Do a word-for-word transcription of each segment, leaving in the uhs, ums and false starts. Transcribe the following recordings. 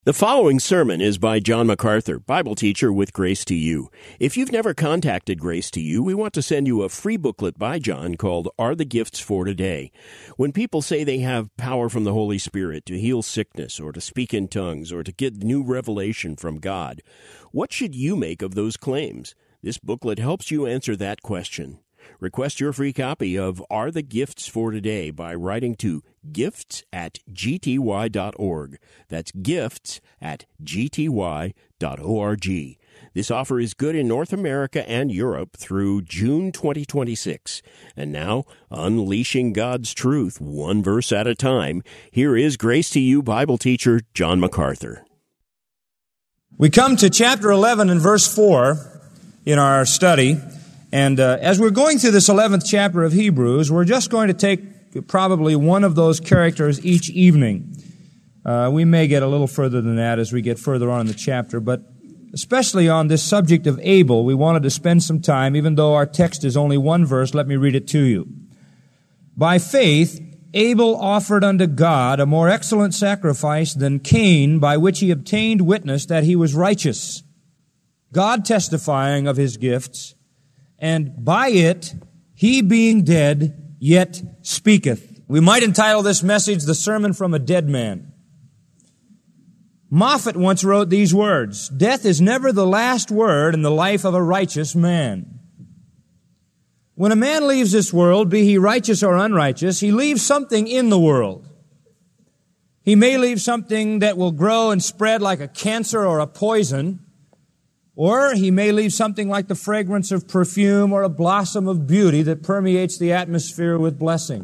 The following sermon is by John MacArthur, Bible teacher with Grace to You. If you've never contacted Grace to You, we want to send you a free booklet by John called Are the Gifts for Today? When people say they have power from the Holy Spirit to heal sickness or to speak in tongues or to get new revelation from God, what should you make of those claims? This booklet helps you answer that question. Request your free copy of Are the Gifts for Today by writing to gifts at g t y dot org. That's gifts at g t y dot org. This offer is good in North America and Europe through June twenty twenty-six. And now, unleashing God's truth one verse at a time, here is Grace to You Bible teacher John MacArthur. We come to chapter eleven and verse four in our study. And uh, as we're going through this eleventh chapter of Hebrews, we're just going to take probably one of those characters each evening. Uh, we may get a little further than that as we get further on in the chapter, but especially on this subject of Abel, we wanted to spend some time, even though our text is only one verse, let me read it to you. By faith, Abel offered unto God a more excellent sacrifice than Cain, by which he obtained witness that he was righteous, God testifying of his gifts, and by it, he being dead, yet speaketh. We might entitle this message, The Sermon from a Dead Man. Moffat once wrote these words, "Death is never the last word in the life of a righteous man." When a man leaves this world, be he righteous or unrighteous, he leaves something in the world. He may leave something that will grow and spread like a cancer or a poison, or he may leave something like the fragrance of perfume or a blossom of beauty that permeates the atmosphere with blessing.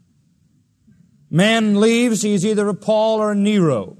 Man leaves, he's either a Paul or a Nero.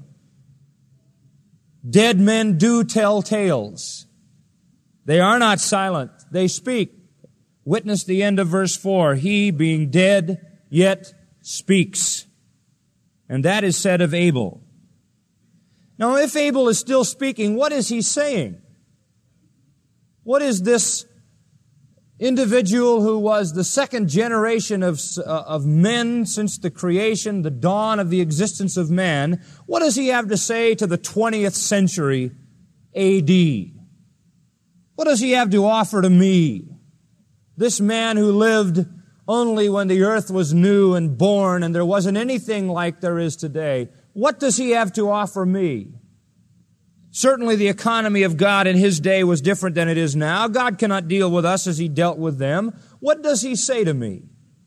Dead men do tell tales. They are not silent. They speak. Witness the end of verse four. He, being dead, yet speaks. And that is said of Abel. Now, if Abel is still speaking, what is he saying? What is this individual who was the second generation of, uh, of men since the creation, the dawn of the existence of man, what does he have to say to the twentieth century A D? What does he have to offer to me? This man who lived only when the earth was new and born and there wasn't anything like there is today. What does he have to offer me? Certainly the economy of God in his day was different than it is now. God cannot deal with us as he dealt with them. What does he say to me?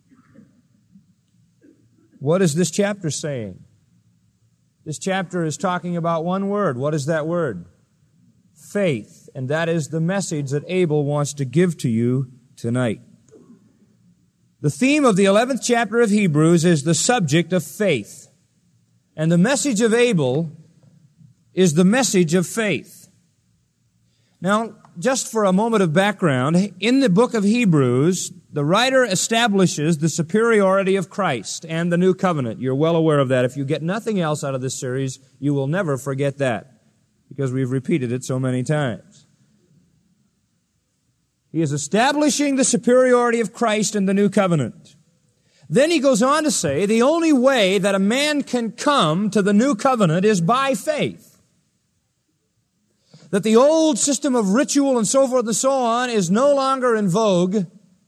What is this chapter saying? This chapter is talking about one word. What is that word? Faith. And that is the message that Abel wants to give to you tonight. The theme of the eleventh chapter of Hebrews is the subject of faith. And the message of Abel is the message of faith. Now, just for a moment of background, in the book of Hebrews, the writer establishes the superiority of Christ and the new covenant. You're well aware of that. If you get nothing else out of this series, you will never forget that, because we've repeated it so many times. He is establishing the superiority of Christ and the new covenant. Then he goes on to say, the only way that a man can come to the new covenant is by faith. That the old system of ritual and so forth and so on is no longer in vogue,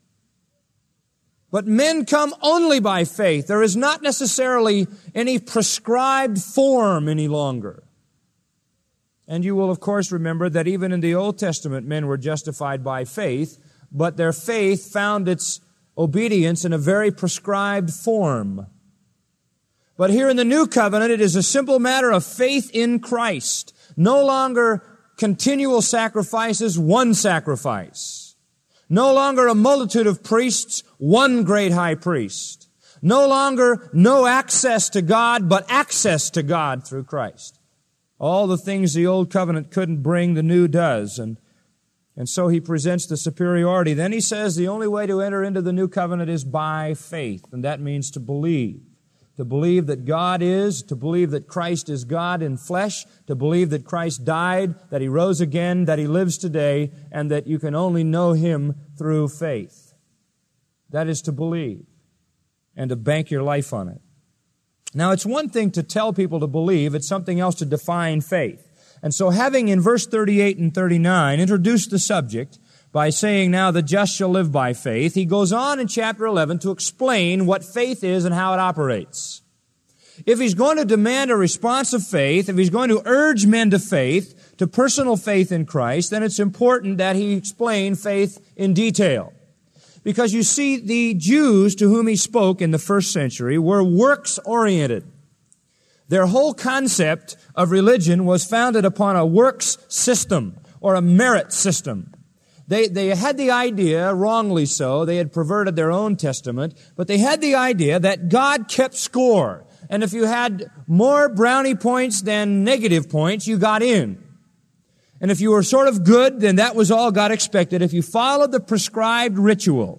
but men come only by faith. There is not necessarily any prescribed form any longer. And you will, of course, remember that even in the Old Testament, men were justified by faith, but their faith found its obedience in a very prescribed form. But here in the New Covenant, it is a simple matter of faith in Christ. No longer continual sacrifices, one sacrifice. No longer a multitude of priests, one great high priest. No longer no access to God, but access to God through Christ. All the things the old covenant couldn't bring, the new does. And, and so he presents the superiority. Then he says the only way to enter into the new covenant is by faith. And that means to believe. To believe that God is, to believe that Christ is God in flesh, to believe that Christ died, that He rose again, that He lives today, and that you can only know Him through faith. That is to believe and to bank your life on it. Now, it's one thing to tell people to believe, it's something else to define faith. And so having in verse thirty-eight and thirty-nine introduced the subject by saying, now the just shall live by faith, he goes on in chapter eleven to explain what faith is and how it operates. If he's going to demand a response of faith, if he's going to urge men to faith, to personal faith in Christ, then it's important that he explain faith in detail. Because you see, the Jews to whom he spoke in the first century were works-oriented. Their whole concept of religion was founded upon a works system or a merit system. They, they had the idea, wrongly so, they had perverted their own testament, but they had the idea that God kept score. And if you had more brownie points than negative points, you got in. And if you were sort of good, then that was all God expected if you followed the prescribed ritual.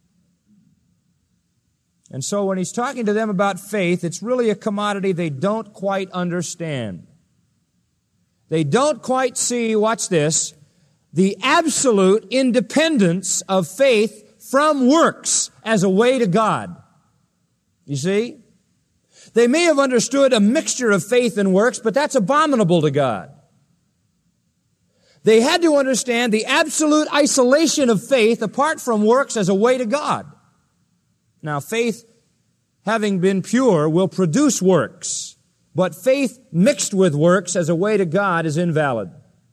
And so when he's talking to them about faith, it's really a commodity they don't quite understand. They don't quite see, watch this, the absolute independence of faith from works as a way to God. You see? They may have understood a mixture of faith and works, but that's abominable to God. They had to understand the absolute isolation of faith apart from works as a way to God. Now, faith, having been pure, will produce works, but faith mixed with works as a way to God is invalid.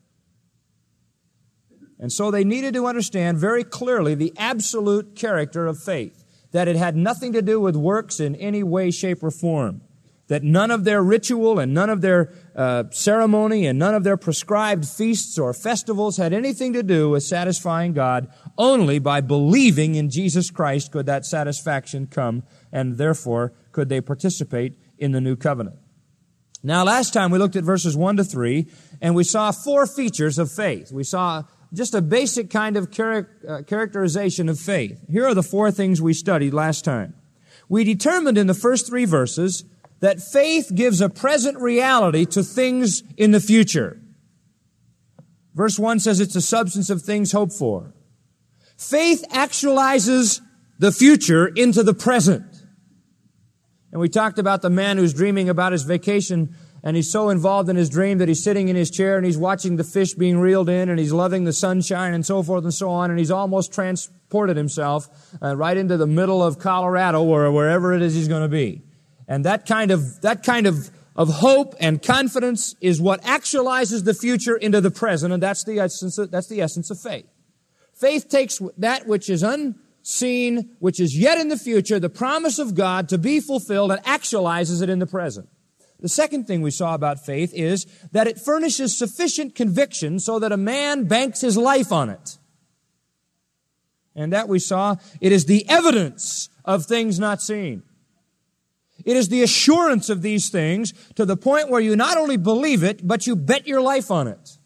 And so they needed to understand very clearly the absolute character of faith, that it had nothing to do with works in any way, shape, or form, that none of their ritual and none of their uh, ceremony and none of their prescribed feasts or festivals had anything to do with satisfying God. Only by believing in Jesus Christ could that satisfaction come, and therefore could they participate in the new covenant. Now, last time we looked at verses one to three, and we saw four features of faith. We saw just a basic kind of char- uh, characterization of faith. Here are the four things we studied last time. We determined in the first three verses that faith gives a present reality to things in the future. Verse one says it's the substance of things hoped for. Faith actualizes the future into the present. And we talked about the man who's dreaming about his vacation, and he's so involved in his dream that he's sitting in his chair and he's watching the fish being reeled in, and he's loving the sunshine and so forth and so on, and he's almost transported himself uh, right into the middle of Colorado or wherever it is he's going to be. And that kind of, that kind of, of hope and confidence is what actualizes the future into the present, and that's the essence of, that's the essence of faith. Faith takes that which is unseen, which is yet in the future, the promise of God to be fulfilled, and actualizes it in the present. The second thing we saw about faith is that it furnishes sufficient conviction so that a man banks his life on it. And that we saw, it is the evidence of things not seen. It is the assurance of these things to the point where you not only believe it, but you bet your life on it.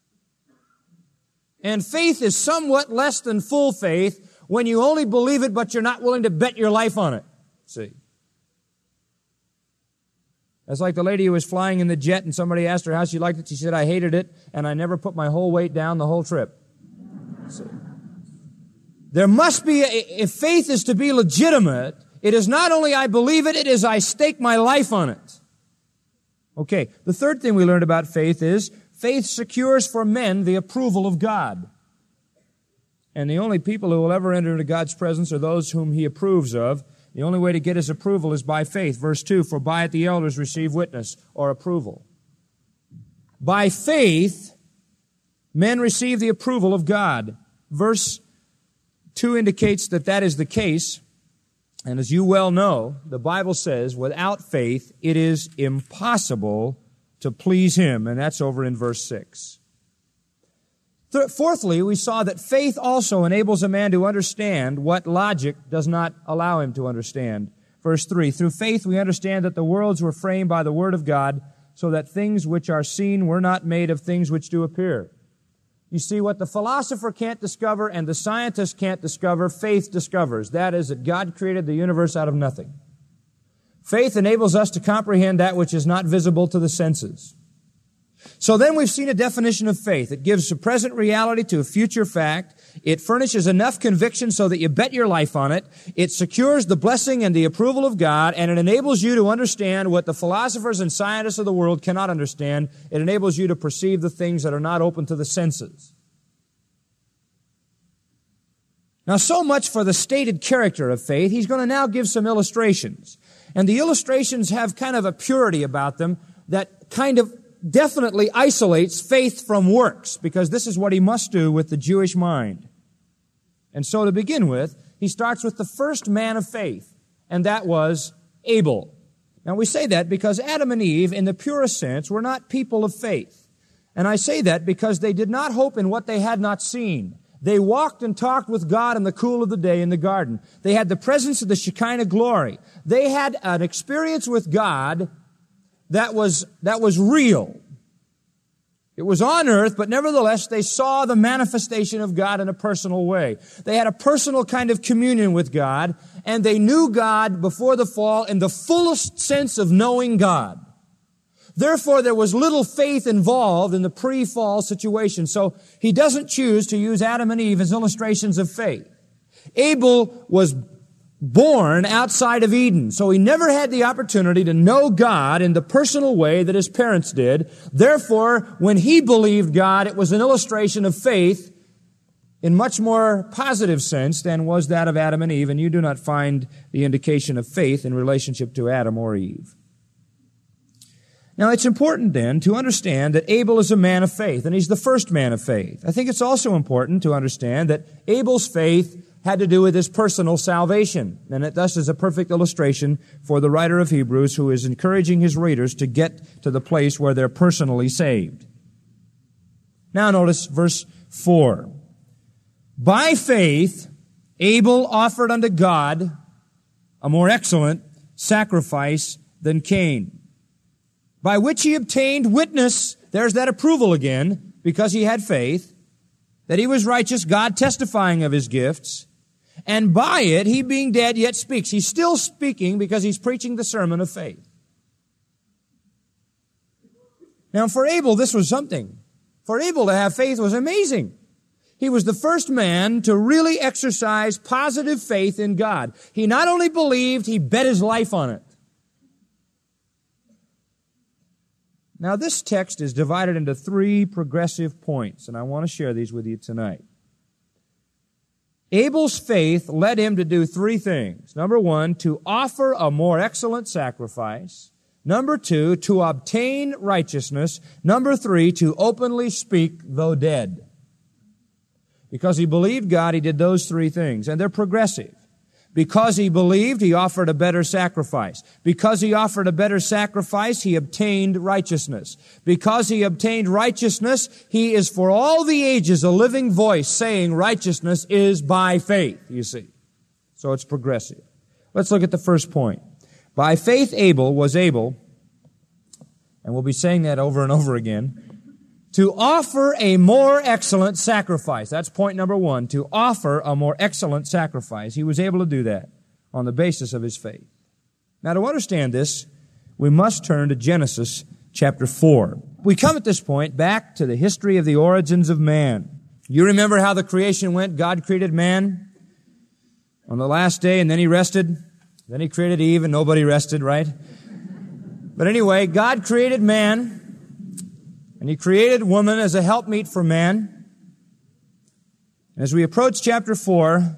And faith is somewhat less than full faith when you only believe it, but you're not willing to bet your life on it. See? That's like the lady who was flying in the jet and somebody asked her how she liked it. She said, I hated it, and I never put my whole weight down the whole trip. See? There must be, a, if faith is to be legitimate, it is not only I believe it, it is I stake my life on it. Okay, the third thing we learned about faith is faith secures for men the approval of God. And the only people who will ever enter into God's presence are those whom He approves of. The only way to get His approval is by faith. Verse two, for by it the elders receive witness or approval. By faith, men receive the approval of God. Verse two indicates that that is the case. And as you well know, the Bible says, without faith, it is impossible to please Him. And that's over in verse six. Th- fourthly, we saw that faith also enables a man to understand what logic does not allow him to understand. Verse three, through faith we understand that the worlds were framed by the Word of God, so that things which are seen were not made of things which do appear. You see, what the philosopher can't discover and the scientist can't discover, faith discovers. That is, that God created the universe out of nothing. Faith enables us to comprehend that which is not visible to the senses. So then we've seen a definition of faith. It gives a present reality to a future fact. It furnishes enough conviction so that you bet your life on it. It secures the blessing and the approval of God, and it enables you to understand what the philosophers and scientists of the world cannot understand. It enables you to perceive the things that are not open to the senses. Now, so much for the stated character of faith. He's going to now give some illustrations. And the illustrations have kind of a purity about them that kind of definitely isolates faith from works, because this is what he must do with the Jewish mind. And so to begin with, he starts with the first man of faith, and that was Abel. Now we say that because Adam and Eve, in the purest sense, were not people of faith. And I say that because they did not hope in what they had not seen. They walked and talked with God in the cool of the day in the garden. They had the presence of the Shekinah glory. They had an experience with God that was, that was real. It was on earth, but nevertheless, they saw the manifestation of God in a personal way. They had a personal kind of communion with God, and they knew God before the fall in the fullest sense of knowing God. Therefore, there was little faith involved in the pre-fall situation. So he doesn't choose to use Adam and Eve as illustrations of faith. Abel was born outside of Eden, so he never had the opportunity to know God in the personal way that his parents did. Therefore, when he believed God, it was an illustration of faith in much more positive sense than was that of Adam and Eve, and you do not find the indication of faith in relationship to Adam or Eve. Now, it's important then to understand that Abel is a man of faith, and he's the first man of faith. I think it's also important to understand that Abel's faith had to do with his personal salvation, and it thus is a perfect illustration for the writer of Hebrews, who is encouraging his readers to get to the place where they're personally saved. Now notice verse four. By faith, Abel offered unto God a more excellent sacrifice than Cain, by which he obtained witness, there's that approval again, because he had faith, that he was righteous, God testifying of his gifts, and by it, he being dead yet speaks. He's still speaking because he's preaching the sermon of faith. Now for Abel, this was something. For Abel to have faith was amazing. He was the first man to really exercise positive faith in God. He not only believed, he bet his life on it. Now this text is divided into three progressive points, and I want to share these with you tonight. Abel's faith led him to do three things. Number one, to offer a more excellent sacrifice. Number two, to obtain righteousness. Number three, to openly speak though dead. Because he believed God, he did those three things, and they're progressive. Because he believed, he offered a better sacrifice. Because he offered a better sacrifice, he obtained righteousness. Because he obtained righteousness, he is for all the ages a living voice saying righteousness is by faith, you see. So it's progressive. Let's look at the first point. By faith, Abel was able, and we'll be saying that over and over again, to offer a more excellent sacrifice. That's point number one, to offer a more excellent sacrifice. He was able to do that on the basis of his faith. Now, to understand this, we must turn to Genesis chapter four. We come at this point back to the history of the origins of man. You remember how the creation went? God created man on the last day, and then he rested. Then he created Eve, and nobody rested, right? But anyway, God created man, and he created woman as a helpmeet for man. As we approach chapter four,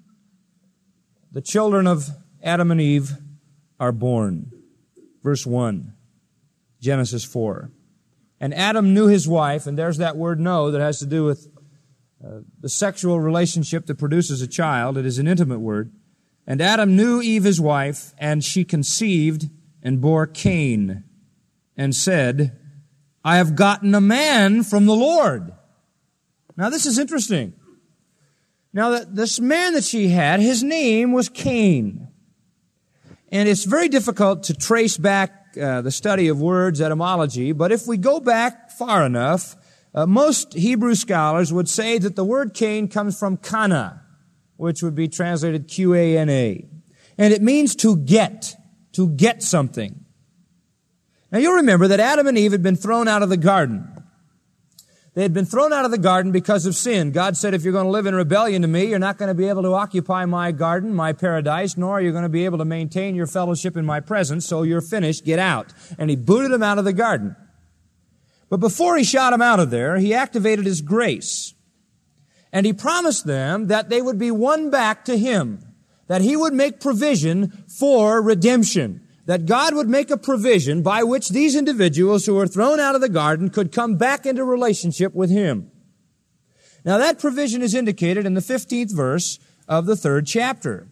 the children of Adam and Eve are born. Verse one, Genesis four. And Adam knew his wife, and there's that word know that has to do with uh, the sexual relationship that produces a child. It is an intimate word. And Adam knew Eve his wife, and she conceived and bore Cain, and said, I have gotten a man from the Lord. Now this is interesting. Now that this man that she had, his name was Cain. And it's very difficult to trace back uh, the study of words, etymology, but if we go back far enough, uh, most Hebrew scholars would say that the word Cain comes from kana, which would be translated Q A N A. And it means to get, to get something. Now you'll remember that Adam and Eve had been thrown out of the garden. They had been thrown out of the garden because of sin. God said, if you're going to live in rebellion to me, you're not going to be able to occupy my garden, my paradise, nor are you going to be able to maintain your fellowship in my presence, so you're finished, get out. And he booted them out of the garden. But before he shot them out of there, he activated his grace. And he promised them that they would be won back to him, that he would make provision for redemption. That God would make a provision by which these individuals who were thrown out of the garden could come back into relationship with him. Now that provision is indicated in the fifteenth verse of the third chapter.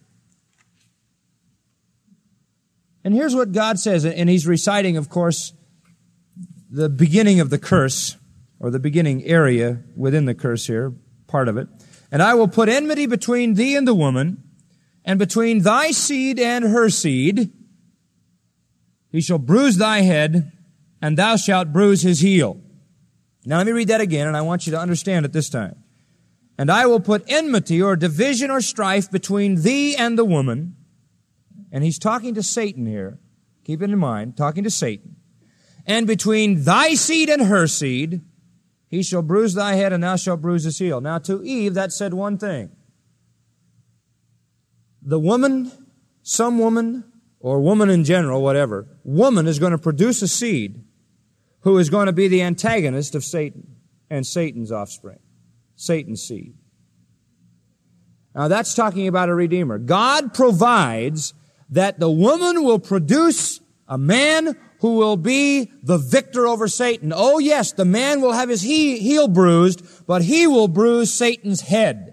And here's what God says, and he's reciting, of course, the beginning of the curse, or the beginning area within the curse here, part of it. And I will put enmity between thee and the woman, and between thy seed and her seed. He shall bruise thy head, and thou shalt bruise his heel. Now let me read that again, and I want you to understand it this time. And I will put enmity or division or strife between thee and the woman. And he's talking to Satan here. Keep it in mind, talking to Satan. And between thy seed and her seed, he shall bruise thy head, and thou shalt bruise his heel. Now to Eve, that said one thing. The woman, some woman, or woman in general, whatever, woman is going to produce a seed who is going to be the antagonist of Satan and Satan's offspring, Satan's seed. Now that's talking about a Redeemer. God provides that the woman will produce a man who will be the victor over Satan. Oh yes, the man will have his he- heel bruised, but he will bruise Satan's head.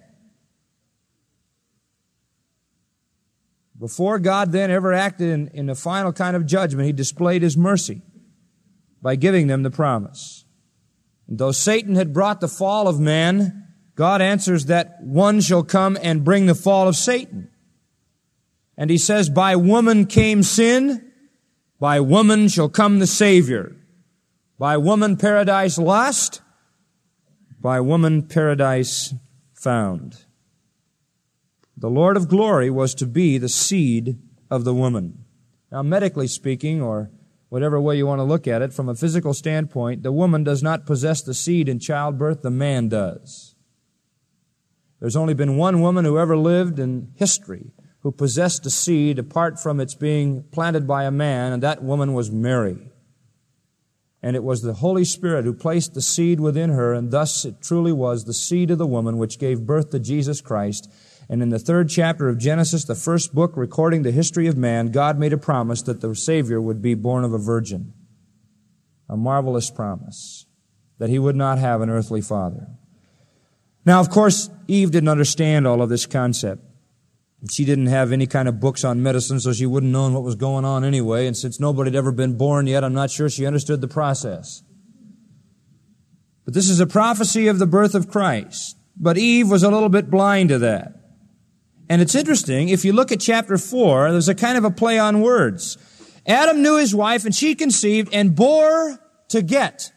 Before God then ever acted in, in the final kind of judgment, he displayed his mercy by giving them the promise. And though Satan had brought the fall of man, God answers that one shall come and bring the fall of Satan. And he says, by woman came sin, by woman shall come the Savior. By woman paradise lost, by woman paradise found. The Lord of glory was to be the seed of the woman. Now, medically speaking, or whatever way you want to look at it, from a physical standpoint, the woman does not possess the seed in childbirth, the man does. There's only been one woman who ever lived in history who possessed a seed apart from its being planted by a man, and that woman was Mary. And it was the Holy Spirit who placed the seed within her, and thus it truly was the seed of the woman which gave birth to Jesus Christ. And in the third chapter of Genesis, the first book recording the history of man, God made a promise that the Savior would be born of a virgin. A marvelous promise that he would not have an earthly father. Now, of course, Eve didn't understand all of this concept. She didn't have any kind of books on medicine, so she wouldn't know what was going on anyway. And since nobody had ever been born yet, I'm not sure she understood the process. But this is a prophecy of the birth of Christ. But Eve was a little bit blind to that. And it's interesting, if you look at chapter four, there's a kind of a play on words. Adam knew his wife, and she conceived and bore to get,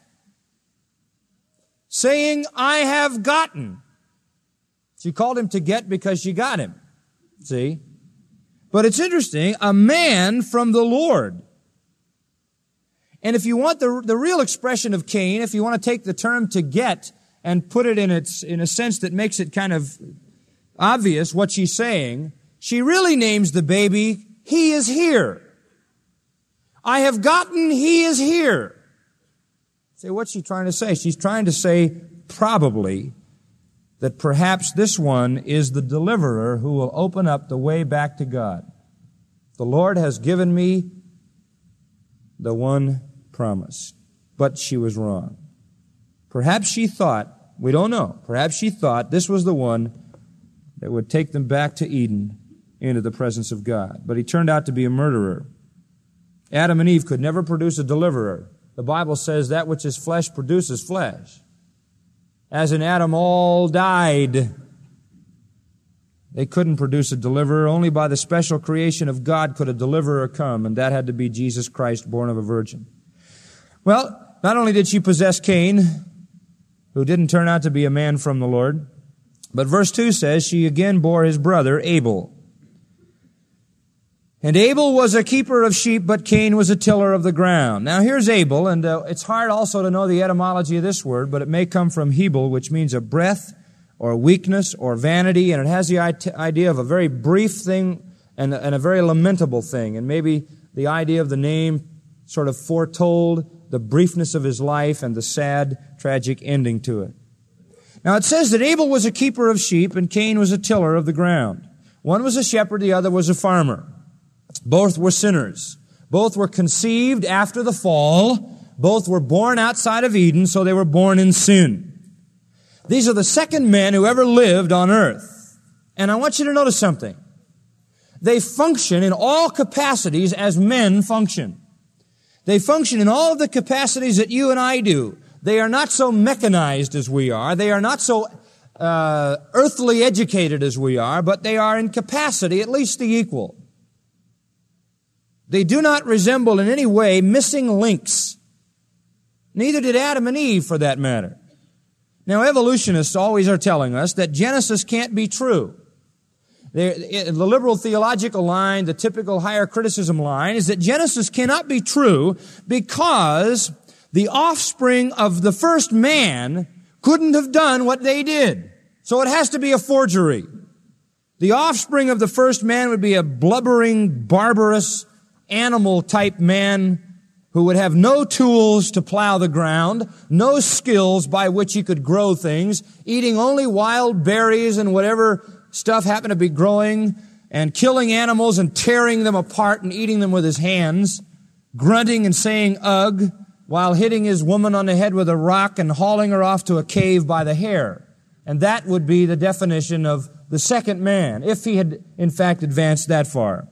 saying, I have gotten. She called him to get because she got him. See? But it's interesting, a man from the Lord. And if you want the, the real expression of Cain, if you want to take the term to get and put it in its, in a sense that makes it kind of obvious what she's saying, she really names the baby, he is here. I have gotten, he is here. Say, what's she trying to say? She's trying to say, probably, that perhaps this one is the deliverer who will open up the way back to God. The Lord has given me the one promise. But she was wrong. Perhaps she thought, we don't know, perhaps she thought this was the one that would take them back to Eden into the presence of God. But he turned out to be a murderer. Adam and Eve could never produce a deliverer. The Bible says that which is flesh produces flesh. As in Adam, all died. They couldn't produce a deliverer. Only by the special creation of God could a deliverer come, and that had to be Jesus Christ, born of a virgin. Well, not only did she possess Cain, who didn't turn out to be a man from the Lord, but verse two says she again bore his brother Abel. And Abel was a keeper of sheep, but Cain was a tiller of the ground. Now here's Abel, and uh, it's hard also to know the etymology of this word, but it may come from Hebel, which means a breath or weakness or vanity, and it has the idea of a very brief thing and, and a very lamentable thing. And maybe the idea of the name sort of foretold the briefness of his life and the sad, tragic ending to it. Now it says that Abel was a keeper of sheep and Cain was a tiller of the ground. One was a shepherd, the other was a farmer. Both were sinners. Both were conceived after the fall. Both were born outside of Eden, so they were born in sin. These are the second men who ever lived on earth. And I want you to notice something. They function in all capacities as men function. They function in all of the capacities that you and I do. They are not so mechanized as we are. They are not so uh, earthly educated as we are, but they are in capacity at least the equal. They do not resemble in any way missing links. Neither did Adam and Eve, for that matter. Now, evolutionists always are telling us that Genesis can't be true. The, the liberal theological line, the typical higher criticism line, is that Genesis cannot be true because the offspring of the first man couldn't have done what they did. So it has to be a forgery. The offspring of the first man would be a blubbering, barbarous, animal-type man who would have no tools to plow the ground, no skills by which he could grow things, eating only wild berries and whatever stuff happened to be growing, and killing animals and tearing them apart and eating them with his hands, grunting and saying ugh, while hitting his woman on the head with a rock and hauling her off to a cave by the hair. And that would be the definition of the second man, if he had in fact advanced that far.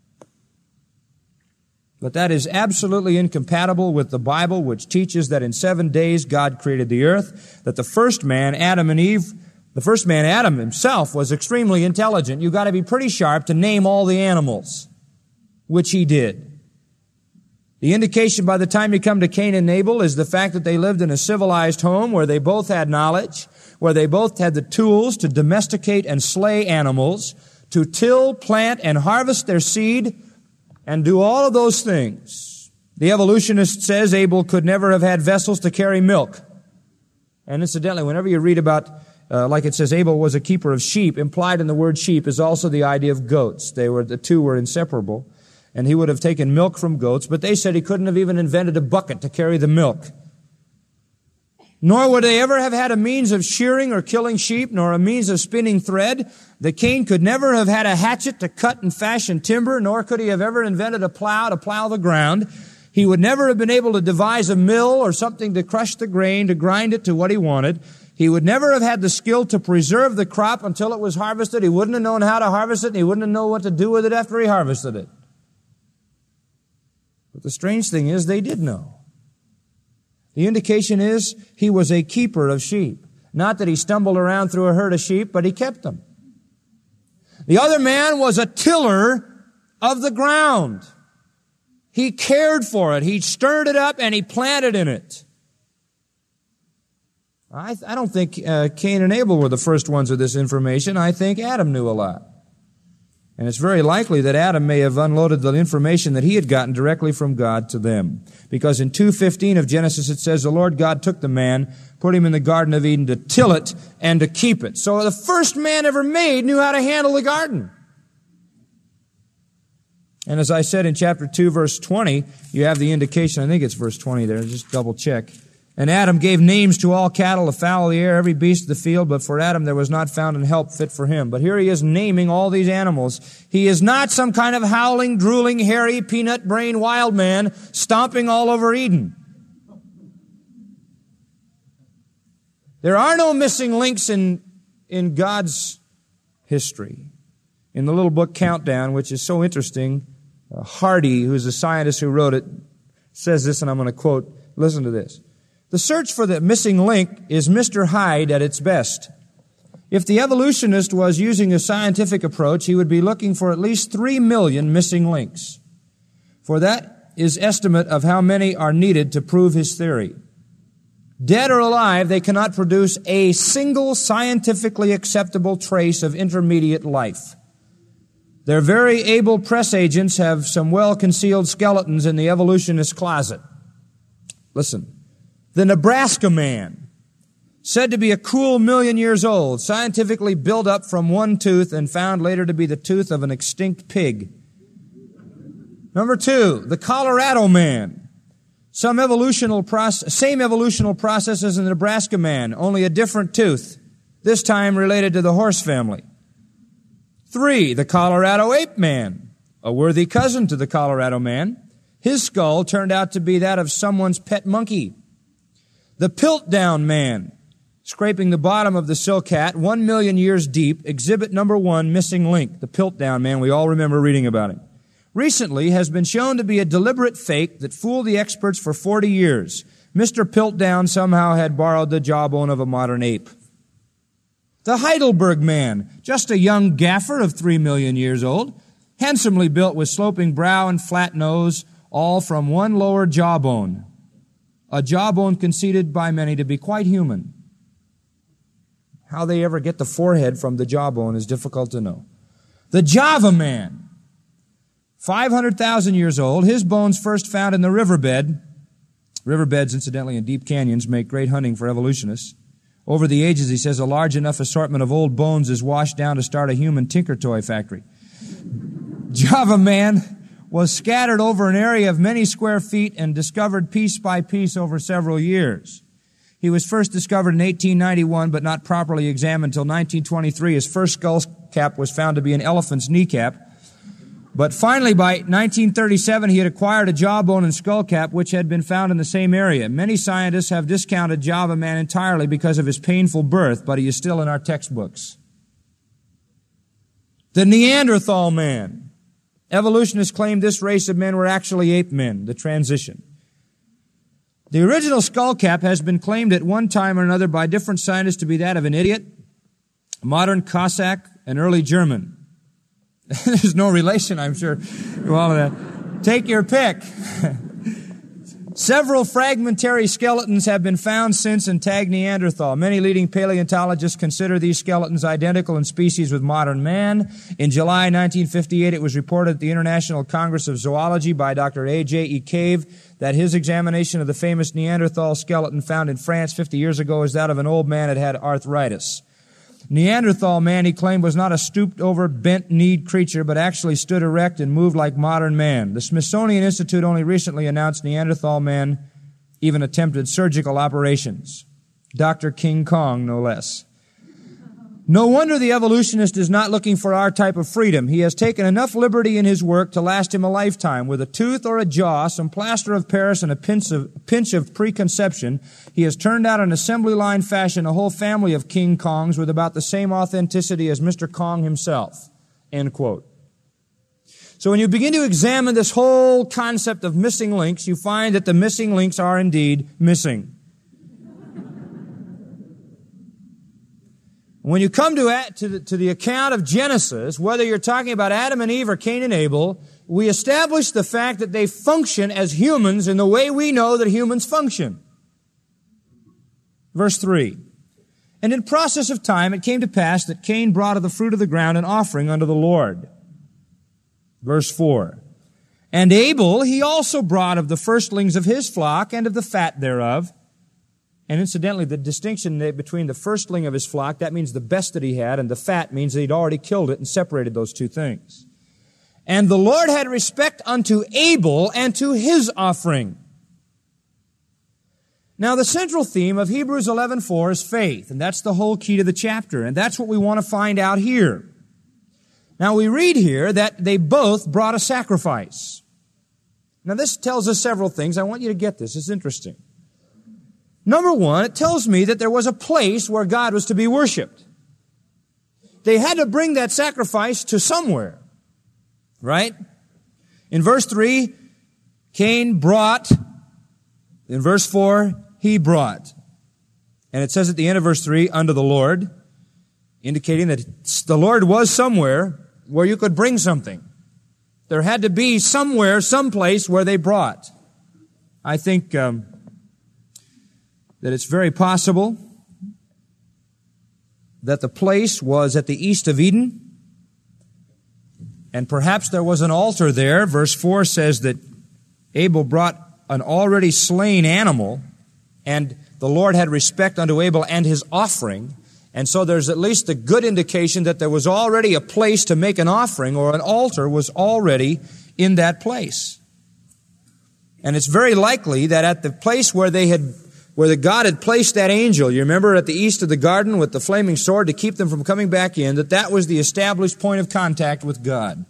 But that is absolutely incompatible with the Bible, which teaches that in seven days God created the earth, that the first man, Adam and Eve, the first man, Adam himself, was extremely intelligent. You've got to be pretty sharp to name all the animals, which he did. The indication by the time you come to Cain and Abel is the fact that they lived in a civilized home where they both had knowledge, where they both had the tools to domesticate and slay animals, to till, plant, and harvest their seed, and do all of those things. The evolutionist says Abel could never have had vessels to carry milk. And incidentally, whenever you read about, uh, like it says, Abel was a keeper of sheep, implied in the word sheep is also the idea of goats. They were, the two were inseparable. And he would have taken milk from goats, but they said he couldn't have even invented a bucket to carry the milk. Nor would they ever have had a means of shearing or killing sheep, nor a means of spinning thread. The Cain could never have had a hatchet to cut and fashion timber, nor could he have ever invented a plow to plow the ground. He would never have been able to devise a mill or something to crush the grain, to grind it to what he wanted. He would never have had the skill to preserve the crop until it was harvested. He wouldn't have known how to harvest it, and he wouldn't have known what to do with it after he harvested it. But the strange thing is, they did know. The indication is he was a keeper of sheep. Not that he stumbled around through a herd of sheep, but he kept them. The other man was a tiller of the ground. He cared for it. He stirred it up and he planted in it. I, I don't think uh, Cain and Abel were the first ones with this information. I think Adam knew a lot. And it's very likely that Adam may have unloaded the information that he had gotten directly from God to them. Because in two fifteen of Genesis it says, the Lord God took the man, put him in the Garden of Eden to till it and to keep it. So the first man ever made knew how to handle the garden. And as I said in chapter two, verse twenty, you have the indication, I think it's verse twenty there, just double check. And Adam gave names to all cattle, the fowl of the air, every beast of the field, but for Adam there was not found an help fit for him. But here he is naming all these animals. He is not some kind of howling, drooling, hairy, peanut-brained wild man stomping all over Eden. There are no missing links in, in God's history. In the little book Countdown, which is so interesting, uh, Hardy, who's a scientist who wrote it, says this, and I'm going to quote, listen to this. The search for the missing link is Mister Hyde at its best. If the evolutionist was using a scientific approach, he would be looking for at least three million missing links. For that is estimate of how many are needed to prove his theory. Dead or alive, they cannot produce a single scientifically acceptable trace of intermediate life. Their very able press agents have some well-concealed skeletons in the evolutionist closet. Listen, the Nebraska man, said to be a cool million years old, scientifically built up from one tooth and found later to be the tooth of an extinct pig. Number two, the Colorado man. Some evolutional process, same evolutional process as the Nebraska man, only a different tooth, this time related to the horse family. Three, the Colorado ape man, a worthy cousin to the Colorado man. His skull turned out to be that of someone's pet monkey. The Piltdown man, scraping the bottom of the Silcat, one million years deep, exhibit number one, missing link. The Piltdown man, we all remember reading about him. Recently has been shown to be a deliberate fake that fooled the experts for forty years. Mister Piltdown somehow had borrowed the jawbone of a modern ape. The Heidelberg man, just a young gaffer of three million years old, handsomely built with sloping brow and flat nose, all from one lower jawbone. A jawbone conceded by many to be quite human. How they ever get the forehead from the jawbone is difficult to know. The Java man, five hundred thousand years old, his bones first found in the riverbed. Riverbeds, incidentally, in deep canyons make great hunting for evolutionists. Over the ages, he says, a large enough assortment of old bones is washed down to start a human tinker toy factory. Java man was scattered over an area of many square feet and discovered piece by piece over several years. He was first discovered in eighteen ninety-one, but not properly examined until nineteen twenty-three. His first skull cap was found to be an elephant's kneecap. But finally, by nineteen thirty-seven, he had acquired a jawbone and skull cap, which had been found in the same area. Many scientists have discounted Java man entirely because of his painful birth, but he is still in our textbooks. The Neanderthal man. Evolutionists claim this race of men were actually ape men, the transition. The original skull cap has been claimed at one time or another by different scientists to be that of an idiot, a modern Cossack, an early German. There's no relation, I'm sure, to all of that. Take your pick. Several fragmentary skeletons have been found since and tagged Neanderthal. Many leading paleontologists consider these skeletons identical in species with modern man. In July nineteen fifty-eight, it was reported at the International Congress of Zoology by Doctor A J E Cave that his examination of the famous Neanderthal skeleton found in France fifty years ago is that of an old man that had arthritis. Neanderthal man, he claimed, was not a stooped-over, bent-kneed creature, but actually stood erect and moved like modern man. The Smithsonian Institute only recently announced Neanderthal man even attempted surgical operations. Doctor King Kong, no less. No wonder the evolutionist is not looking for our type of freedom. He has taken enough liberty in his work to last him a lifetime. With a tooth or a jaw, some plaster of Paris, and a pinch of, pinch of preconception, he has turned out in assembly line fashion a whole family of King Kongs with about the same authenticity as Mister Kong himself. End quote. So when you begin to examine this whole concept of missing links, you find that the missing links are indeed missing. When you come to, to, the, to the account of Genesis, whether you're talking about Adam and Eve or Cain and Abel, we establish the fact that they function as humans in the way we know that humans function. Verse three. And in process of time it came to pass that Cain brought of the fruit of the ground an offering unto the Lord. Verse four. And Abel he also brought of the firstlings of his flock and of the fat thereof. And incidentally, the distinction between the firstling of his flock, that means the best that he had, and the fat means that he'd already killed it and separated those two things. And the Lord had respect unto Abel and to his offering. Now, the central theme of Hebrews eleven four is faith, and that's the whole key to the chapter, and that's what we want to find out here. Now, we read here that they both brought a sacrifice. Now, this tells us several things. I want you to get this. It's interesting. Number one, it tells me that there was a place where God was to be worshiped. They had to bring that sacrifice to somewhere, right? In verse three, Cain brought. In verse four, he brought. And it says at the end of verse three, unto the Lord, indicating that the Lord was somewhere where you could bring something. There had to be somewhere, someplace where they brought. I think um, that it's very possible that the place was at the east of Eden, And perhaps there was an altar there. Verse four says that Abel brought an already slain animal, and the Lord had respect unto Abel and his offering. And so there's at least a good indication that there was already a place to make an offering, or an altar was already in that place. And it's very likely that at the place where they had, where the God had placed that angel, you remember at the east of the garden with the flaming sword to keep them from coming back in, that that was the established point of contact with God.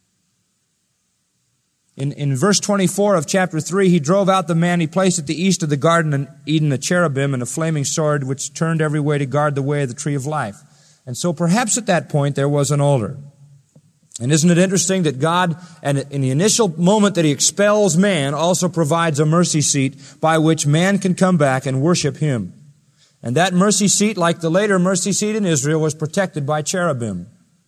In, in verse twenty-four of chapter three, he drove out the man he placed at the east of the garden in Eden, a cherubim and a flaming sword which turned every way to guard the way of the tree of life. And so perhaps at that point there was an altar. And isn't it interesting that God, and in the initial moment that he expels man, also provides a mercy seat by which man can come back and worship him. And that mercy seat, like the later mercy seat in Israel, was protected by cherubim.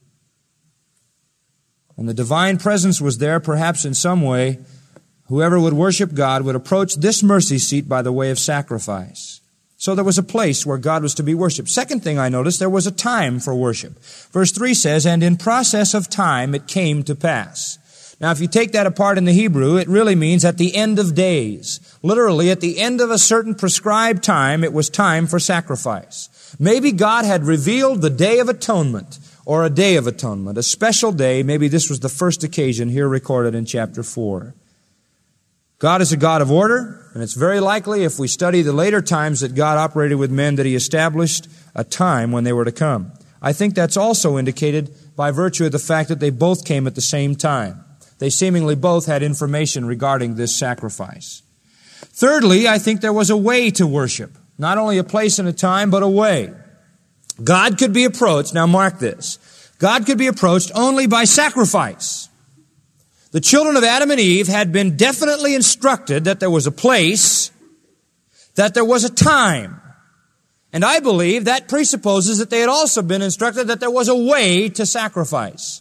And the divine presence was there, perhaps in some way. Whoever would worship God would approach this mercy seat by the way of sacrifice. So there was a place where God was to be worshipped. Second thing I noticed, there was a time for worship. Verse three says, and in process of time it came to pass. Now if you take that apart in the Hebrew, it really means at the end of days. Literally, at the end of a certain prescribed time, it was time for sacrifice. Maybe God had revealed the Day of Atonement, or a Day of Atonement, a special day. Maybe this was the first occasion here recorded in chapter four. God is a God of order, and it's very likely, if we study the later times that God operated with men, that he established a time when they were to come. I think that's also indicated by virtue of the fact that they both came at the same time. They seemingly both had information regarding this sacrifice. Thirdly, I think there was a way to worship. Not only a place and a time, but a way. God could be approached, now mark this, God could be approached only by sacrifice. The children of Adam and Eve had been definitely instructed that there was a place, that there was a time. And I believe that presupposes that they had also been instructed that there was a way to sacrifice.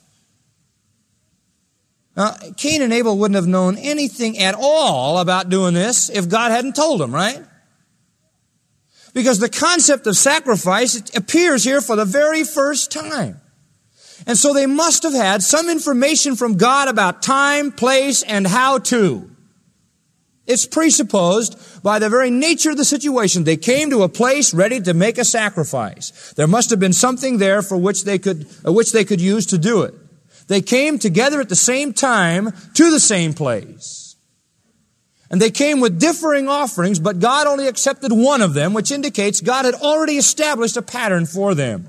Now, Cain and Abel wouldn't have known anything at all about doing this if God hadn't told them, right? Because the concept of sacrifice it appears here for the very first time. And so they must have had some information from God about time, place, and how to. It's presupposed by the very nature of the situation. They came to a place ready to make a sacrifice. There must have been something there for which they could, uh, which they could use to do it. They came together at the same time to the same place. And they came with differing offerings, but God only accepted one of them, which indicates God had already established a pattern for them.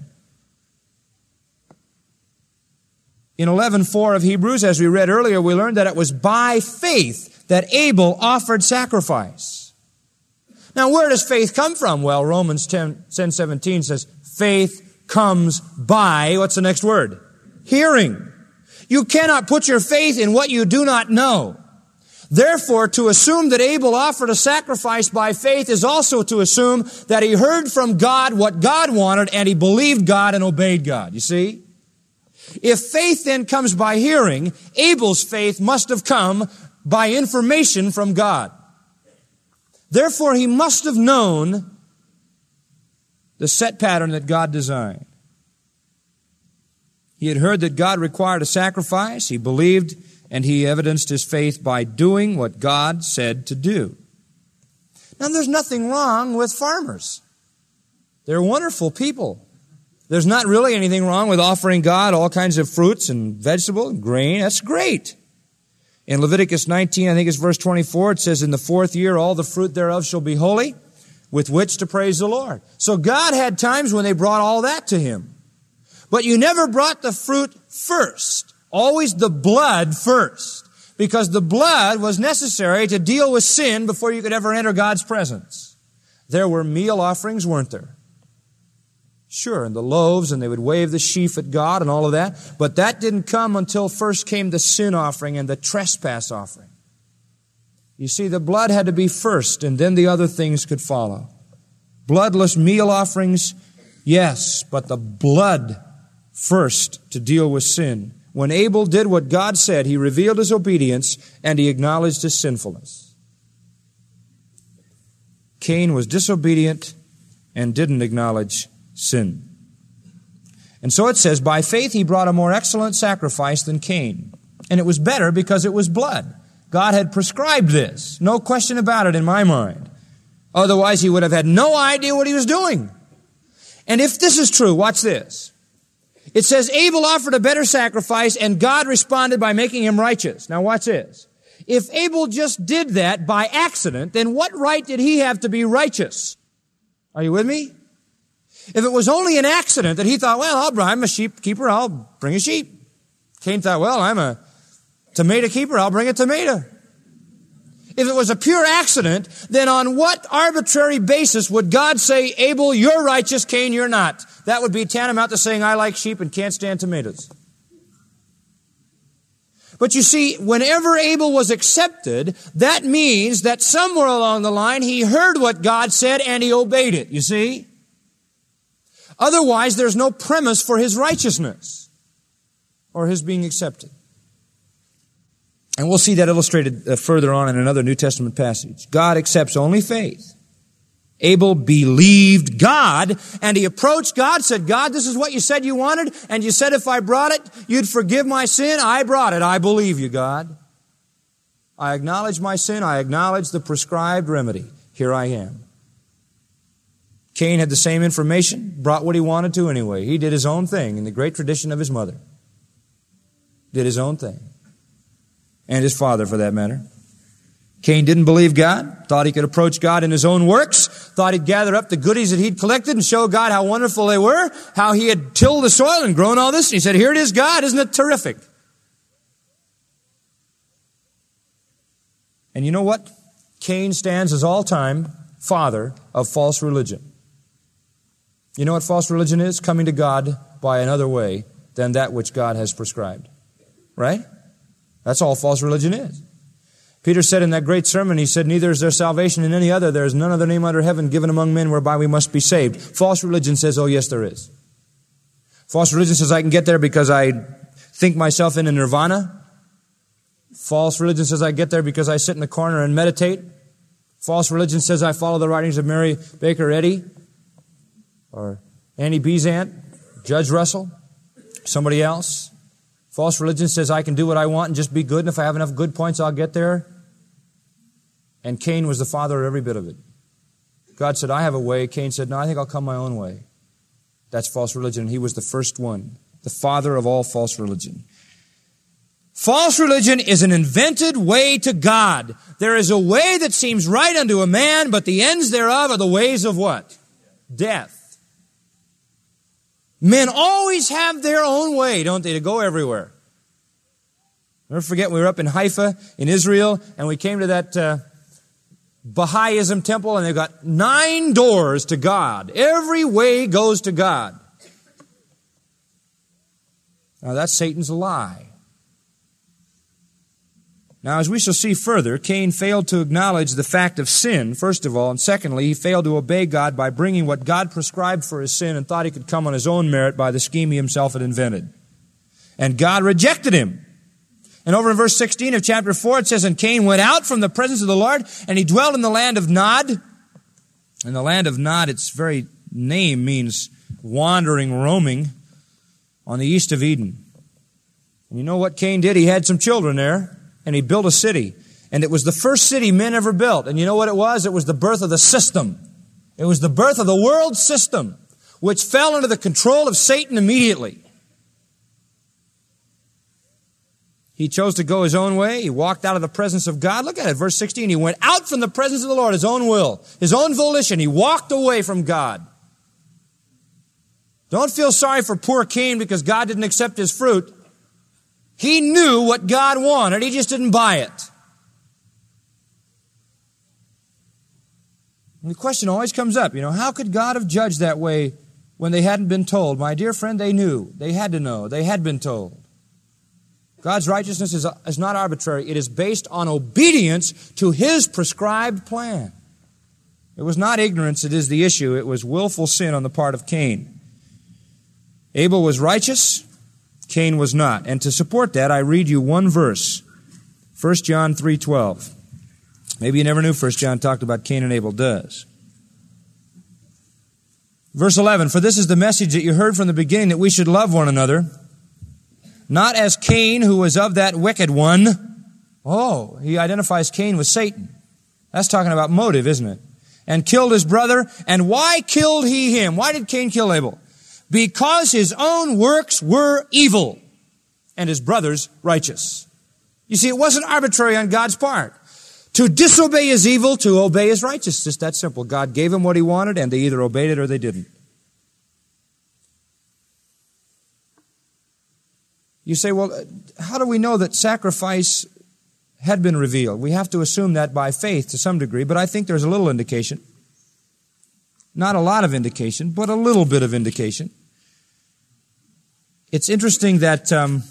In eleven four of Hebrews, as we read earlier, we learned that it was by faith that Abel offered sacrifice. Now, where does faith come from? Well, Romans ten seventeen says, faith comes by, what's the next word? Hearing. You cannot put your faith in what you do not know. Therefore, to assume that Abel offered a sacrifice by faith is also to assume that he heard from God what God wanted and he believed God and obeyed God. You see? If faith then comes by hearing, Abel's faith must have come by information from God. Therefore, he must have known the set pattern that God designed. He had heard that God required a sacrifice. He believed and he evidenced his faith by doing what God said to do. Now, there's nothing wrong with farmers. They're wonderful people. There's not really anything wrong with offering God all kinds of fruits and vegetables and grain. That's great. In Leviticus nineteen, I think it's verse twenty-four, it says, in the fourth year all the fruit thereof shall be holy, with which to praise the Lord. So God had times when they brought all that to him. But you never brought the fruit first. Always the blood first. Because the blood was necessary to deal with sin before you could ever enter God's presence. There were meal offerings, weren't there? Sure, and the loaves, and they would wave the sheaf at God and all of that. But that didn't come until first came the sin offering and the trespass offering. You see, the blood had to be first, and then the other things could follow. Bloodless meal offerings, yes, but the blood first to deal with sin. When Abel did what God said, he revealed his obedience and he acknowledged his sinfulness. Cain was disobedient and didn't acknowledge sin. And so it says, by faith he brought a more excellent sacrifice than Cain. And it was better because it was blood. God had prescribed this. No question about it in my mind. Otherwise he would have had no idea what he was doing. And if this is true, watch this. It says Abel offered a better sacrifice and God responded by making him righteous. Now watch this. If Abel just did that by accident, then what right did he have to be righteous? Are you with me? If it was only an accident that he thought, well, I'll, I'm a sheep keeper, I'll bring a sheep. Cain thought, well, I'm a tomato keeper, I'll bring a tomato. If it was a pure accident, then on what arbitrary basis would God say, Abel, you're righteous, Cain, you're not? That would be tantamount to saying, I like sheep and can't stand tomatoes. But you see, whenever Abel was accepted, that means that somewhere along the line he heard what God said and he obeyed it, you see? Otherwise, there's no premise for his righteousness or his being accepted. And we'll see that illustrated uh, further on in another New Testament passage. God accepts only faith. Abel believed God, and he approached God, said, God, this is what you said you wanted, and you said if I brought it, you'd forgive my sin. I brought it. I believe you, God. I acknowledge my sin. I acknowledge the prescribed remedy. Here I am. Cain had the same information, brought what he wanted to anyway. He did his own thing in the great tradition of his mother. Did his own thing. And his father, for that matter. Cain didn't believe God, thought he could approach God in his own works, thought he'd gather up the goodies that he'd collected and show God how wonderful they were, how he had tilled the soil and grown all this. And he said, here it is, God, isn't it terrific? And you know what? Cain stands as all-time father of false religion. You know what false religion is? Coming to God by another way than that which God has prescribed. Right? That's all false religion is. Peter said in that great sermon, he said, neither is there salvation in any other. There is none other name under heaven given among men whereby we must be saved. False religion says, oh yes, there is. False religion says I can get there because I think myself into nirvana. False religion says I get there because I sit in the corner and meditate. False religion says I follow the writings of Mary Baker Eddy or Annie Besant, Judge Russell, somebody else. False religion says I can do what I want and just be good, and if I have enough good points, I'll get there. And Cain was the father of every bit of it. God said, I have a way. Cain said, no, I think I'll come my own way. That's false religion, and he was the first one, the father of all false religion. False religion is an invented way to God. There is a way that seems right unto a man, but the ends thereof are the ways of what? Death. Men always have their own way, don't they, to go everywhere. Never forget, we were up in Haifa, in Israel, and we came to that uh, Baha'ism temple, and they've got nine doors to God. Every way goes to God. Now, that's Satan's lie. Now, as we shall see further, Cain failed to acknowledge the fact of sin, first of all, and secondly, he failed to obey God by bringing what God prescribed for his sin and thought he could come on his own merit by the scheme he himself had invented. And God rejected him. And over in verse sixteen of chapter four, it says, and Cain went out from the presence of the Lord, and he dwelt in the land of Nod. In the land of Nod, its very name means wandering, roaming, on the east of Eden. And you know what Cain did? He had some children there. And he built a city. And it was the first city men ever built. And you know what it was? It was the birth of the system. It was the birth of the world system, which fell under the control of Satan immediately. He chose to go his own way. He walked out of the presence of God. Look at it, verse sixteen. He went out from the presence of the Lord, his own will, his own volition. He walked away from God. Don't feel sorry for poor Cain because God didn't accept his fruit. He knew what God wanted. He just didn't buy it. And the question always comes up, you know, how could God have judged that way when they hadn't been told? My dear friend, they knew. They had to know. They had been told. God's righteousness is, is not arbitrary. It is based on obedience to his prescribed plan. It was not ignorance that is the issue. It was willful sin on the part of Cain. Abel was righteous. Cain was not. And to support that, I read you one verse. First John three twelve. Maybe you never knew First John talked about Cain and Abel. Does. Verse eleven, for this is the message that you heard from the beginning, that we should love one another, not as Cain, who was of that wicked one. Oh, he identifies Cain with Satan. That's talking about motive, isn't it? And killed his brother. And why killed he him? Why did Cain kill Abel? Because his own works were evil and his brother's righteous. You see, it wasn't arbitrary on God's part. To disobey is evil, to obey is righteous. Just that simple. God gave him what he wanted, and they either obeyed it or they didn't. You say, well, how do we know that sacrifice had been revealed? We have to assume that by faith to some degree, but I think there's a little indication. Not a lot of indication, but a little bit of indication. It's interesting that um,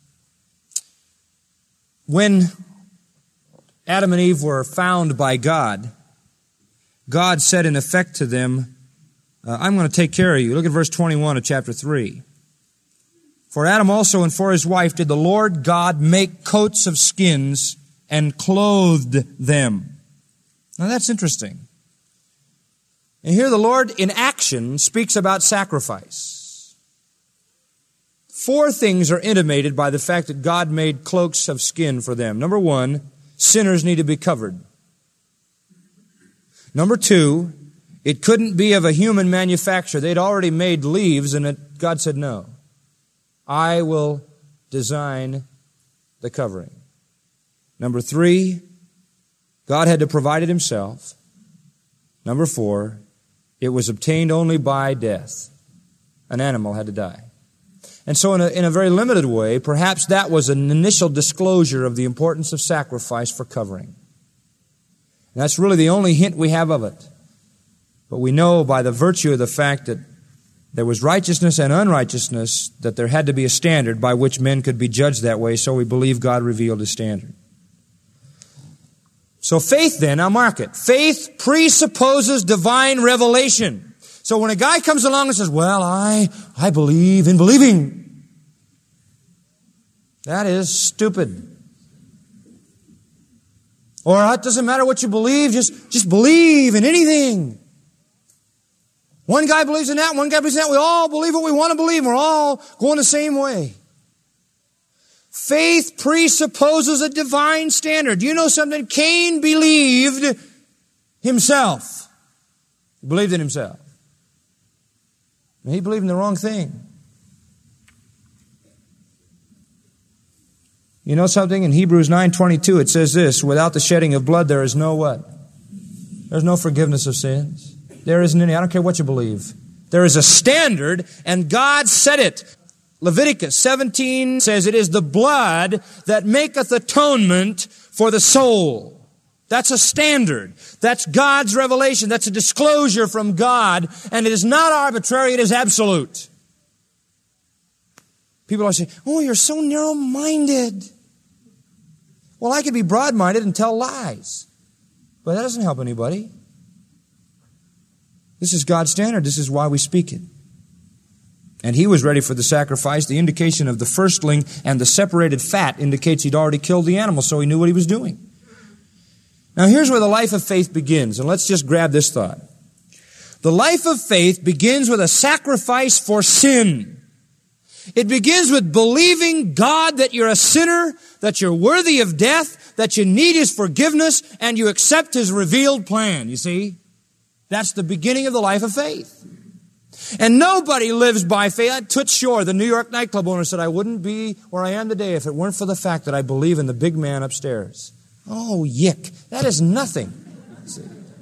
when Adam and Eve were found by God, God said in effect to them, uh, I'm going to take care of you. Look at verse twenty-one of chapter three. For Adam also and for his wife did the Lord God make coats of skins and clothed them. Now that's interesting. And here the Lord in action speaks about sacrifice. Four things are intimated by the fact that God made cloaks of skin for them. Number one, sinners need to be covered. Number two, it couldn't be of a human manufacture. They'd already made leaves, and it, God said, no. I will design the covering. Number three, God had to provide it himself. Number four, it was obtained only by death. An animal had to die. And so in a, in a very limited way, perhaps that was an initial disclosure of the importance of sacrifice for covering. And that's really the only hint we have of it. But we know by the virtue of the fact that there was righteousness and unrighteousness that there had to be a standard by which men could be judged that way, so we believe God revealed his standard. So faith then, now mark it, faith presupposes divine revelation. So when a guy comes along and says, well, I, I believe in believing, that is stupid. Or it doesn't matter what you believe, just, just believe in anything. One guy believes in that, one guy believes in that. We all believe what we want to believe. We're all going the same way. Faith presupposes a divine standard. Do you know something? Cain believed himself. He believed in himself. And he believed in the wrong thing. You know something? In Hebrews nine twenty-two it says this, without the shedding of blood there is no what? There's no forgiveness of sins. There isn't any. I don't care what you believe. There is a standard, and God set it. Leviticus seventeen says, it is the blood that maketh atonement for the soul. That's a standard. That's God's revelation. That's a disclosure from God, and it is not arbitrary, it is absolute. People always say, oh, you're so narrow-minded. Well, I could be broad-minded and tell lies, but that doesn't help anybody. This is God's standard. This is why we speak it. And he was ready for the sacrifice. The indication of the firstling and the separated fat indicates he'd already killed the animal, so he knew what he was doing. Now here's where the life of faith begins, and let's just grab this thought. The life of faith begins with a sacrifice for sin. It begins with believing God that you're a sinner, that you're worthy of death, that you need his forgiveness, and you accept his revealed plan, you see? That's the beginning of the life of faith. And nobody lives by faith. Toots Shor, the New York nightclub owner, said, I wouldn't be where I am today if it weren't for the fact that I believe in the big man upstairs. Oh, yick. That is nothing. See?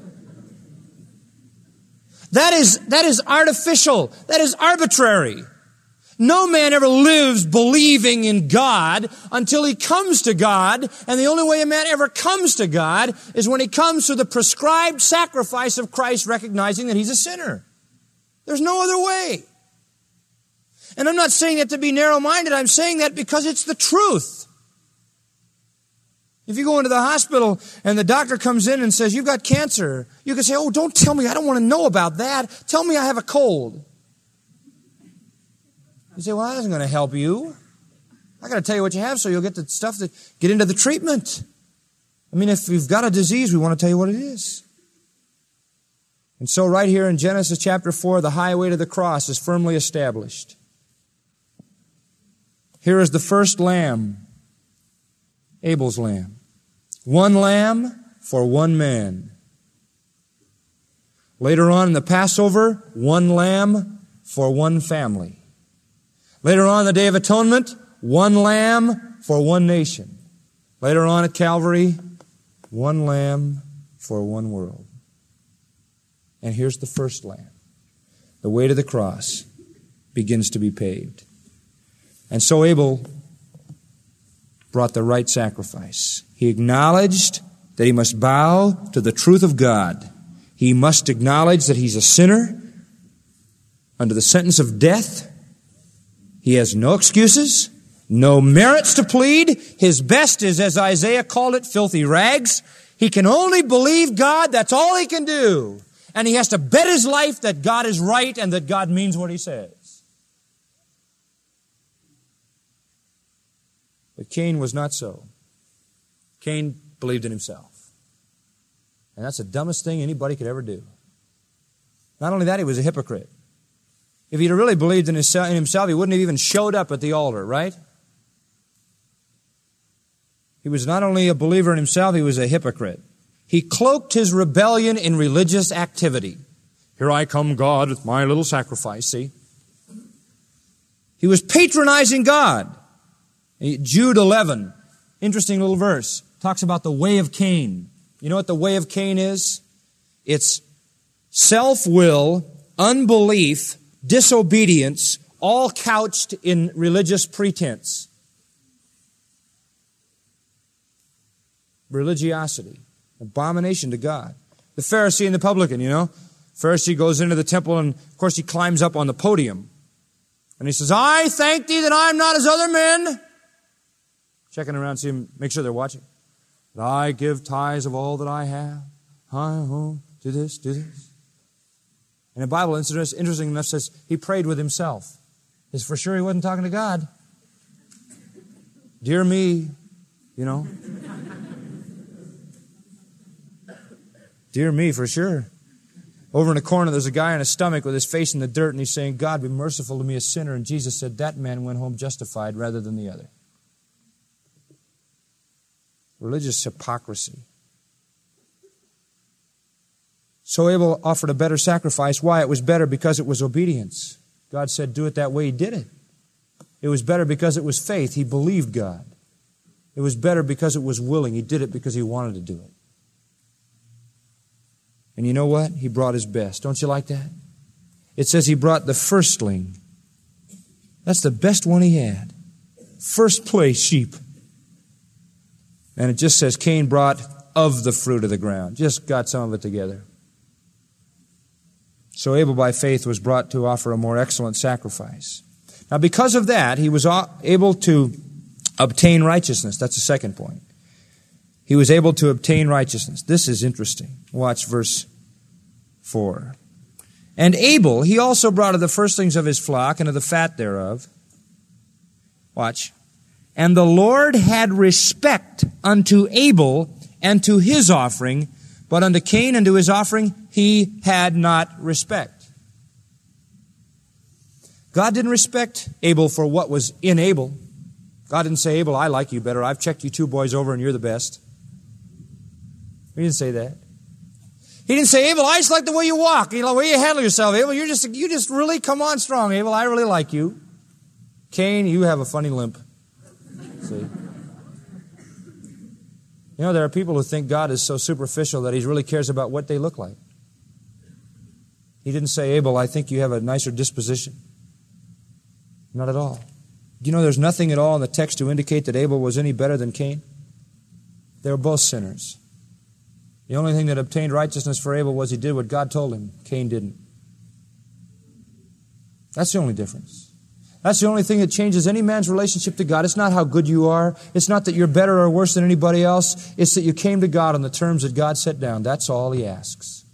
That is, that is artificial. That is arbitrary. No man ever lives believing in God until he comes to God, and the only way a man ever comes to God is when he comes to the prescribed sacrifice of Christ, recognizing that he's a sinner. There's no other way. And I'm not saying that to be narrow-minded. I'm saying that because it's the truth. If you go into the hospital and the doctor comes in and says, you've got cancer, you can say, oh, don't tell me. I don't want to know about that. Tell me I have a cold. You say, well, that isn't going to help you. I got to tell you what you have so you'll get the stuff to get into the treatment. I mean, if you've got a disease, we want to tell you what it is. And so right here in Genesis chapter four, the highway to the cross is firmly established. Here is the first lamb, Abel's lamb. One lamb for one man. Later on in the Passover, one lamb for one family. Later on in the Day of Atonement, one lamb for one nation. Later on at Calvary, one lamb for one world. And here's the first lamb. The way to the cross begins to be paved. And so Abel brought the right sacrifice. He acknowledged that he must bow to the truth of God. He must acknowledge that he's a sinner under the sentence of death. He has no excuses, no merits to plead. His best is, as Isaiah called it, filthy rags. He can only believe God. That's all he can do. And he has to bet his life that God is right and that God means what he says. But Cain was not so. Cain believed in himself. And that's the dumbest thing anybody could ever do. Not only that, he was a hypocrite. If he'd really believed in himself, he wouldn't have even showed up at the altar, right? He was not only a believer in himself, he was a hypocrite. He cloaked his rebellion in religious activity. Here I come, God, with my little sacrifice, see? He was patronizing God. Jude eleven, interesting little verse, talks about the way of Cain. You know what the way of Cain is? It's self-will, unbelief, disobedience, all couched in religious pretense. Religiosity, abomination to God. The Pharisee and the publican, you know. Pharisee goes into the temple and, of course, he climbs up on the podium. And he says, I thank thee that I am not as other men. Checking around, see him, make sure they're watching. That I give tithes of all that I have. Hi, ho, do this, do this. And the Bible, interesting enough, says he prayed with himself. Is for sure he wasn't talking to God. Dear me, you know. Dear me, for sure. Over in the corner, there's a guy on his stomach with his face in the dirt, and he's saying, God, be merciful to me, a sinner. And Jesus said, that man went home justified rather than the other. Religious hypocrisy. So Abel offered a better sacrifice. Why? It was better because it was obedience. God said, do it that way. He did it. It was better because it was faith. He believed God. It was better because it was willing. He did it because he wanted to do it. And you know what? He brought his best. Don't you like that? It says he brought the firstling. That's the best one he had. First place sheep. And it just says Cain brought of the fruit of the ground. Just got some of it together. So Abel by faith was brought to offer a more excellent sacrifice. Now because of that, he was able to obtain righteousness. That's the second point. He was able to obtain righteousness. This is interesting. Watch verse four. And Abel, he also brought of the firstlings of his flock and of the fat thereof. Watch. And the Lord had respect unto Abel and to his offering, but unto Cain and to his offering he had not respect. God didn't respect Abel for what was in Abel. God didn't say, Abel, I like you better. I've checked you two boys over and you're the best. He didn't say that. He didn't say, Abel, I just like the way you walk, you know, the way you handle yourself. Abel, you're just, you just really come on strong, Abel. I really like you. Cain, you have a funny limp. See? You know, there are people who think God is so superficial that he really cares about what they look like. He didn't say, Abel, I think you have a nicer disposition. Not at all. Do you know there's nothing at all in the text to indicate that Abel was any better than Cain? They were both sinners. The only thing that obtained righteousness for Abel was he did what God told him. Cain didn't. That's the only difference. That's the only thing that changes any man's relationship to God. It's not how good you are. It's not that you're better or worse than anybody else. It's that you came to God on the terms that God set down. That's all he asks.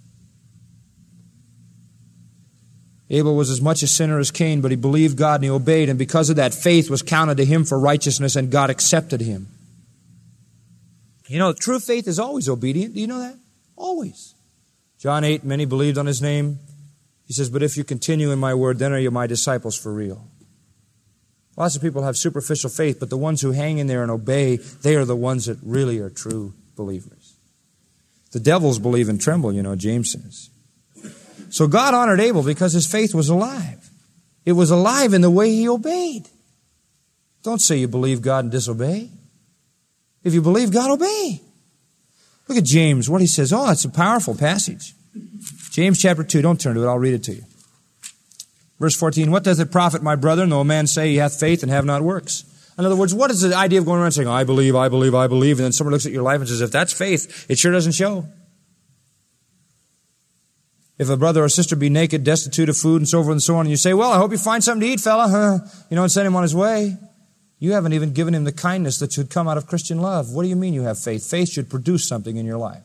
Abel was as much a sinner as Cain, but he believed God and he obeyed, and because of that, faith was counted to him for righteousness, and God accepted him. You know, true faith is always obedient. Do you know that? Always. John eight, many believed on his name. He says, but if you continue in my word, then are you my disciples for real. Lots of people have superficial faith, but the ones who hang in there and obey, they are the ones that really are true believers. The devils believe and tremble, you know, James says. So God honored Abel because his faith was alive. It was alive in the way he obeyed. Don't say you believe God and disobey. If you believe God, obey. Look at James, what he says. Oh, it's a powerful passage. James chapter two, don't turn to it, I'll read it to you. Verse fourteen, what doth it profit, my brethren, though a man say he hath faith and have not works? In other words, what is the idea of going around saying, I believe, I believe, I believe, and then someone looks at your life and says, if that's faith, it sure doesn't show. If a brother or sister be naked, destitute of food, and so forth and so on, and you say, well, I hope you find something to eat, fella, huh? You know, and send him on his way. You haven't even given him the kindness that should come out of Christian love. What do you mean you have faith? Faith should produce something in your life.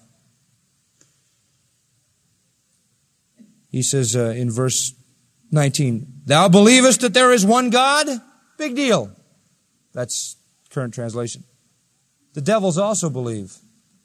He says uh, in verse nineteen, thou believest that there is one God? Big deal. That's current translation. The devils also believe.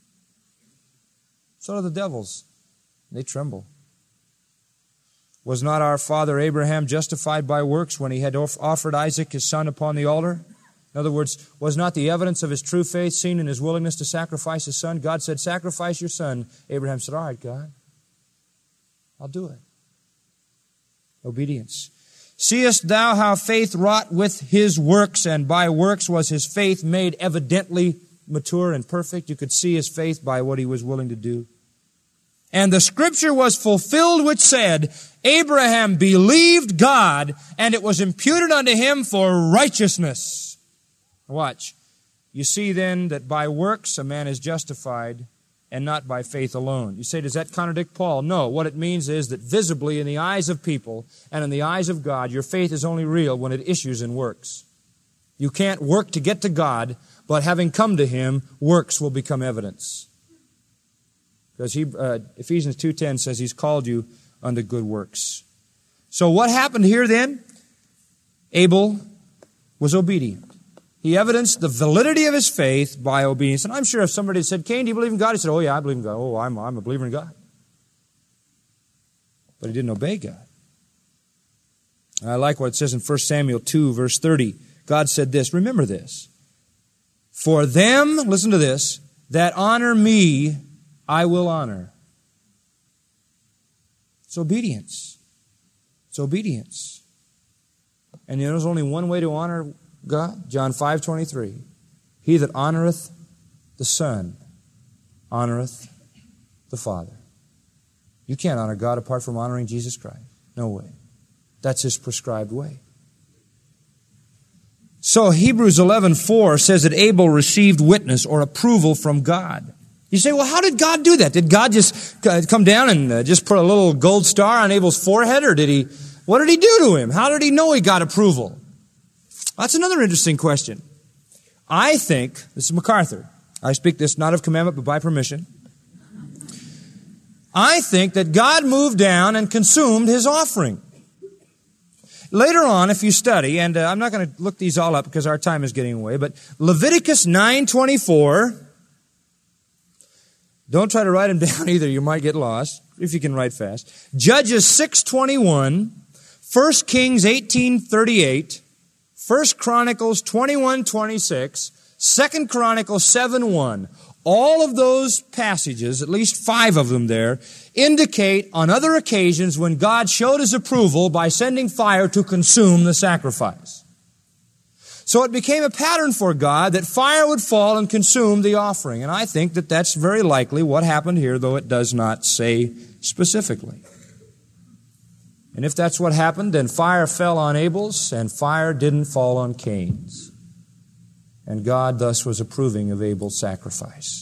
So do the devils. They tremble. Was not our father Abraham justified by works when he had offered Isaac his son upon the altar? In other words, was not the evidence of his true faith seen in his willingness to sacrifice his son? God said, sacrifice your son. Abraham said, all right, God, I'll do it. Obedience. Seest thou how faith wrought with his works, and by works was his faith made evidently mature and perfect? You could see his faith by what he was willing to do. And the scripture was fulfilled which said, Abraham believed God, and it was imputed unto him for righteousness. Watch. You see then that by works a man is justified, and not by faith alone. You say, does that contradict Paul? No. What it means is that visibly in the eyes of people and in the eyes of God, your faith is only real when it issues in works. You can't work to get to God, but having come to Him, works will become evidence. Because he, uh, Ephesians two ten says He's called you unto good works. So what happened here then? Abel was obedient. He evidenced the validity of his faith by obedience. And I'm sure if somebody said, Cain, do you believe in God? He said, oh yeah, I believe in God. Oh, I'm, I'm a believer in God. But he didn't obey God. I like what it says in First Samuel two, verse thirty. God said this, remember this. For them, listen to this, that honor me, I will honor. It's obedience. It's obedience. And you know, there's only one way to honor God. John five twenty-three. He that honoreth the Son honoreth the Father. You can't honor God apart from honoring Jesus Christ. No way. That's His prescribed way. So Hebrews eleven four says that Abel received witness or approval from God. You say, well, how did God do that? Did God just come down and just put a little gold star on Abel's forehead, or did he, what did He do to him? How did He know he got approval? That's another interesting question. I think, this is MacArthur, I speak this not of commandment but by permission. I think that God moved down and consumed His offering. Later on, if you study, and uh, I'm not going to look these all up because our time is getting away, but Leviticus nine twenty-four, don't try to write them down either, you might get lost, if you can write fast. Judges six twenty-one, First Kings eighteen thirty-eight, First Chronicles twenty-one twenty-six, Second Chronicles seven one. All of those passages, at least five of them there, indicate on other occasions when God showed His approval by sending fire to consume the sacrifice. So it became a pattern for God that fire would fall and consume the offering. And I think that that's very likely what happened here, though it does not say specifically. And if that's what happened, then fire fell on Abel's, and fire didn't fall on Cain's. And God thus was approving of Abel's sacrifice.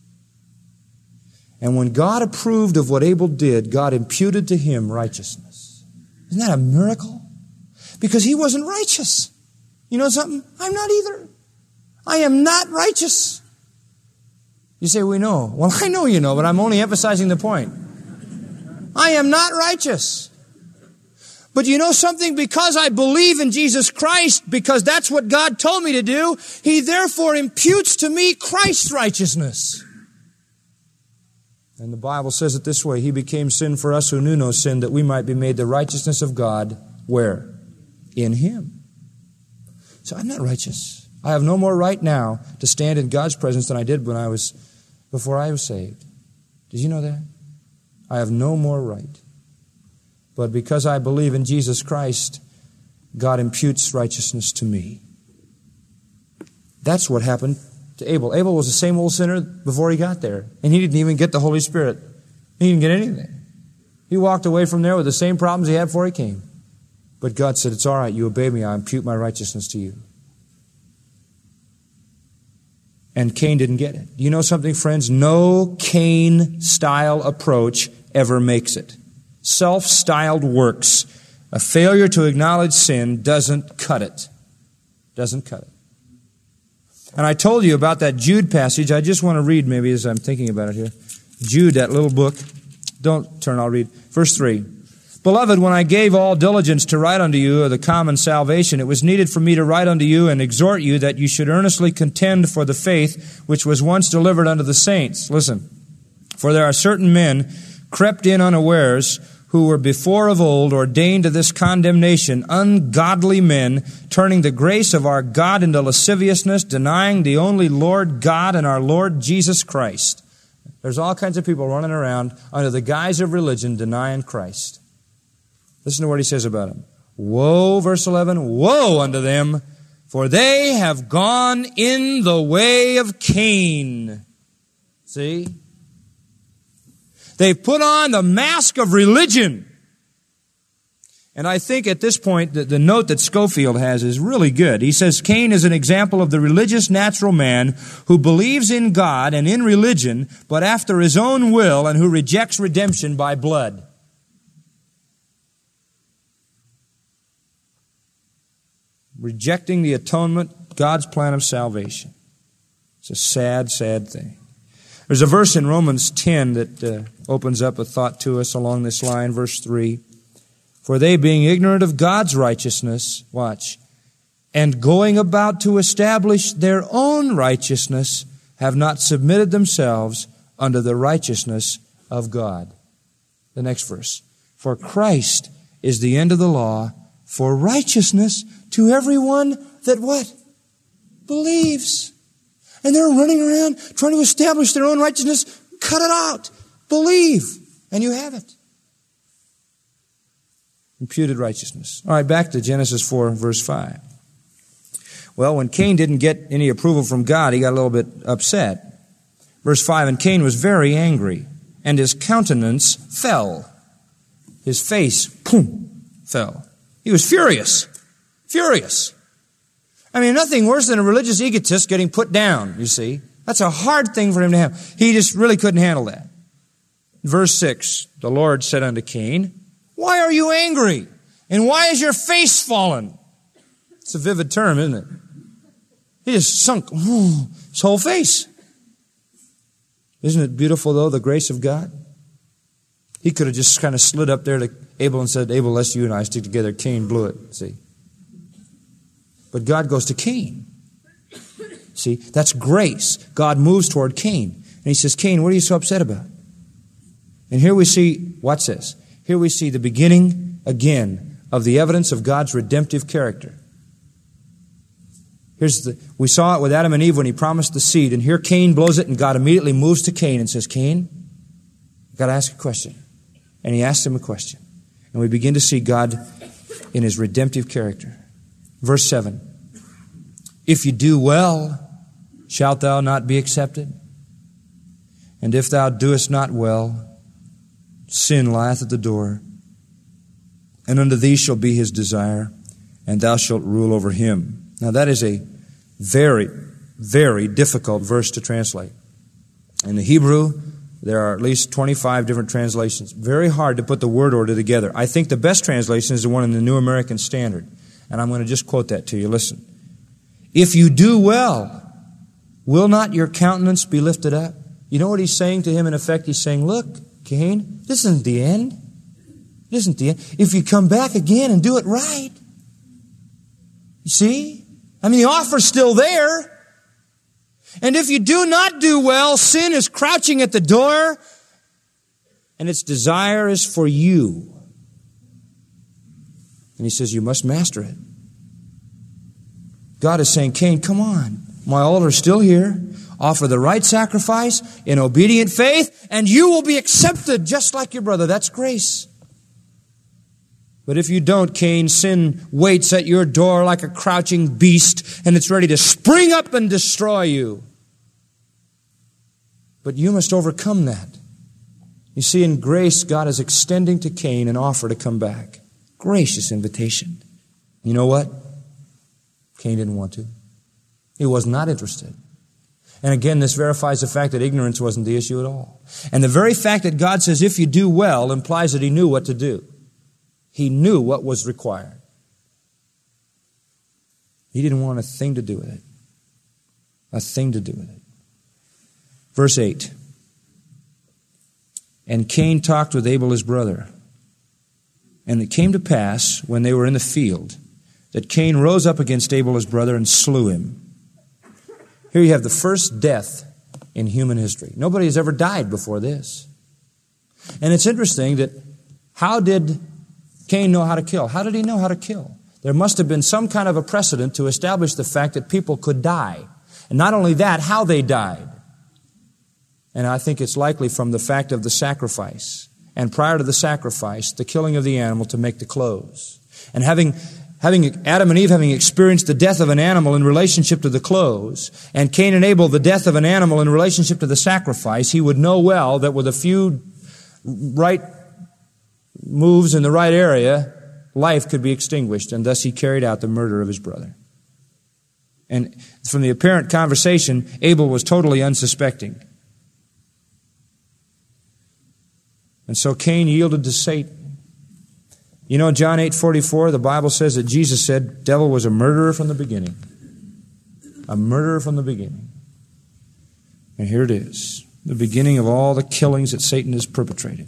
And when God approved of what Abel did, God imputed to him righteousness. Isn't that a miracle? Because he wasn't righteous. You know something? I'm not either. I am not righteous. You say, we know. Well, I know you know, but I'm only emphasizing the point. I am not righteous. But you know something? Because I believe in Jesus Christ, because that's what God told me to do, He therefore imputes to me Christ's righteousness. And the Bible says it this way, He became sin for us who knew no sin, that we might be made the righteousness of God. Where? In Him. So I'm not righteous. I have no more right now to stand in God's presence than I did when I was, before I was saved. Did you know that? I have no more right. But because I believe in Jesus Christ, God imputes righteousness to me. That's what happened to Abel. Abel was the same old sinner before he got there. And he didn't even get the Holy Spirit. He didn't get anything. He walked away from there with the same problems he had before he came. But God said, it's all right, you obey me, I impute my righteousness to you. And Cain didn't get it. Do you know something, friends? No Cain-style approach ever makes it. Self-styled works, a failure to acknowledge sin doesn't cut it. Doesn't cut it. And I told you about that Jude passage. I just want to read maybe as I'm thinking about it here. Jude, that little book. Don't turn, I'll read. Verse three. Beloved, when I gave all diligence to write unto you of the common salvation, it was needed for me to write unto you and exhort you that you should earnestly contend for the faith which was once delivered unto the saints. Listen. For there are certain men crept in unawares, who were before of old ordained to this condemnation, ungodly men, turning the grace of our God into lasciviousness, denying the only Lord God and our Lord Jesus Christ. There's all kinds of people running around under the guise of religion denying Christ. Listen to what he says about them. Woe, verse eleven, woe unto them, for they have gone in the way of Cain. See? They've put on the mask of religion. And I think at this point, the, the note that Schofield has is really good. He says, Cain is an example of the religious natural man who believes in God and in religion, but after his own will, and who rejects redemption by blood. Rejecting the atonement, God's plan of salvation. It's a sad, sad thing. There's a verse in Romans ten that uh, opens up a thought to us along this line, verse three. For they, being ignorant of God's righteousness, watch, and going about to establish their own righteousness, have not submitted themselves unto the righteousness of God. The next verse. For Christ is the end of the law for righteousness to everyone that what? Believes. And they're running around trying to establish their own righteousness. Cut it out. Believe. And you have it. Imputed righteousness. All right, back to Genesis four, verse five. Well, when Cain didn't get any approval from God, he got a little bit upset. Verse five, and Cain was very angry, and his countenance fell. His face, boom, fell. He was furious. Furious. I mean, nothing worse than a religious egotist getting put down, you see. That's a hard thing for him to have. He just really couldn't handle that. Verse six, the Lord said unto Cain, why are you angry? And why is your face fallen? It's a vivid term, isn't it? He just sunk whoo, his whole face. Isn't it beautiful, though, the grace of God? He could have just kind of slid up there to Abel and said, Abel, let's you and I stick together. Cain blew it, see. But God goes to Cain. See, that's grace. God moves toward Cain. And he says, Cain, what are you so upset about? And here we see, watch this. Here we see the beginning, again, of the evidence of God's redemptive character. Here's the, we saw it with Adam and Eve when he promised the seed. And here Cain blows it, and God immediately moves to Cain and says, Cain, I've got to ask a question. And he asks him a question. And we begin to see God in his redemptive character. Verse seven, if you do well, shalt thou not be accepted? And if thou doest not well, sin lieth at the door, and unto thee shall be his desire, and thou shalt rule over him. Now that is a very, very difficult verse to translate. In the Hebrew, there are at least twenty-five different translations. Very hard to put the word order together. I think the best translation is the one in the New American Standard. And I'm going to just quote that to you. Listen. If you do well, will not your countenance be lifted up? You know what he's saying to him in effect? He's saying, look, Cain, this isn't the end. This isn't the end. If you come back again and do it right. You see? I mean, the offer's still there. And if you do not do well, sin is crouching at the door. and its desire is for you. And he says, you must master it. God is saying, Cain, come on. My altar is still here. Offer the right sacrifice in obedient faith, and you will be accepted just like your brother. That's grace. But if you don't, Cain, sin waits at your door like a crouching beast, and it's ready to spring up and destroy you. But you must overcome that. You see, in grace, God is extending to Cain an offer to come back. Gracious invitation. You know what? Cain didn't want to. He was not interested. And again, this verifies the fact that ignorance wasn't the issue at all. And the very fact that God says, if you do well, implies that he knew what to do. He knew what was required. He didn't want a thing to do with it. A thing to do with it. Verse eight. And Cain talked with Abel his brother. And it came to pass, when they were in the field, that Cain rose up against Abel his brother and slew him. Here you have the first death in human history. Nobody has ever died before this. And it's interesting that how did Cain know how to kill? How did he know how to kill? There must have been some kind of a precedent to establish the fact that people could die. And not only that, how they died. And I think it's likely from the fact of the sacrifice. And prior to the sacrifice, the killing of the animal to make the clothes. And having Having Adam and Eve having experienced the death of an animal in relationship to the clothes, and Cain and Abel the death of an animal in relationship to the sacrifice, he would know well that with a few right moves in the right area, life could be extinguished, and thus he carried out the murder of his brother. And from the apparent conversation, Abel was totally unsuspecting. And so Cain yielded to Satan. You know, John eight forty-four, the Bible says that Jesus said, devil was a murderer from the beginning. A murderer from the beginning. And here it is, the beginning of all the killings that Satan has perpetrated.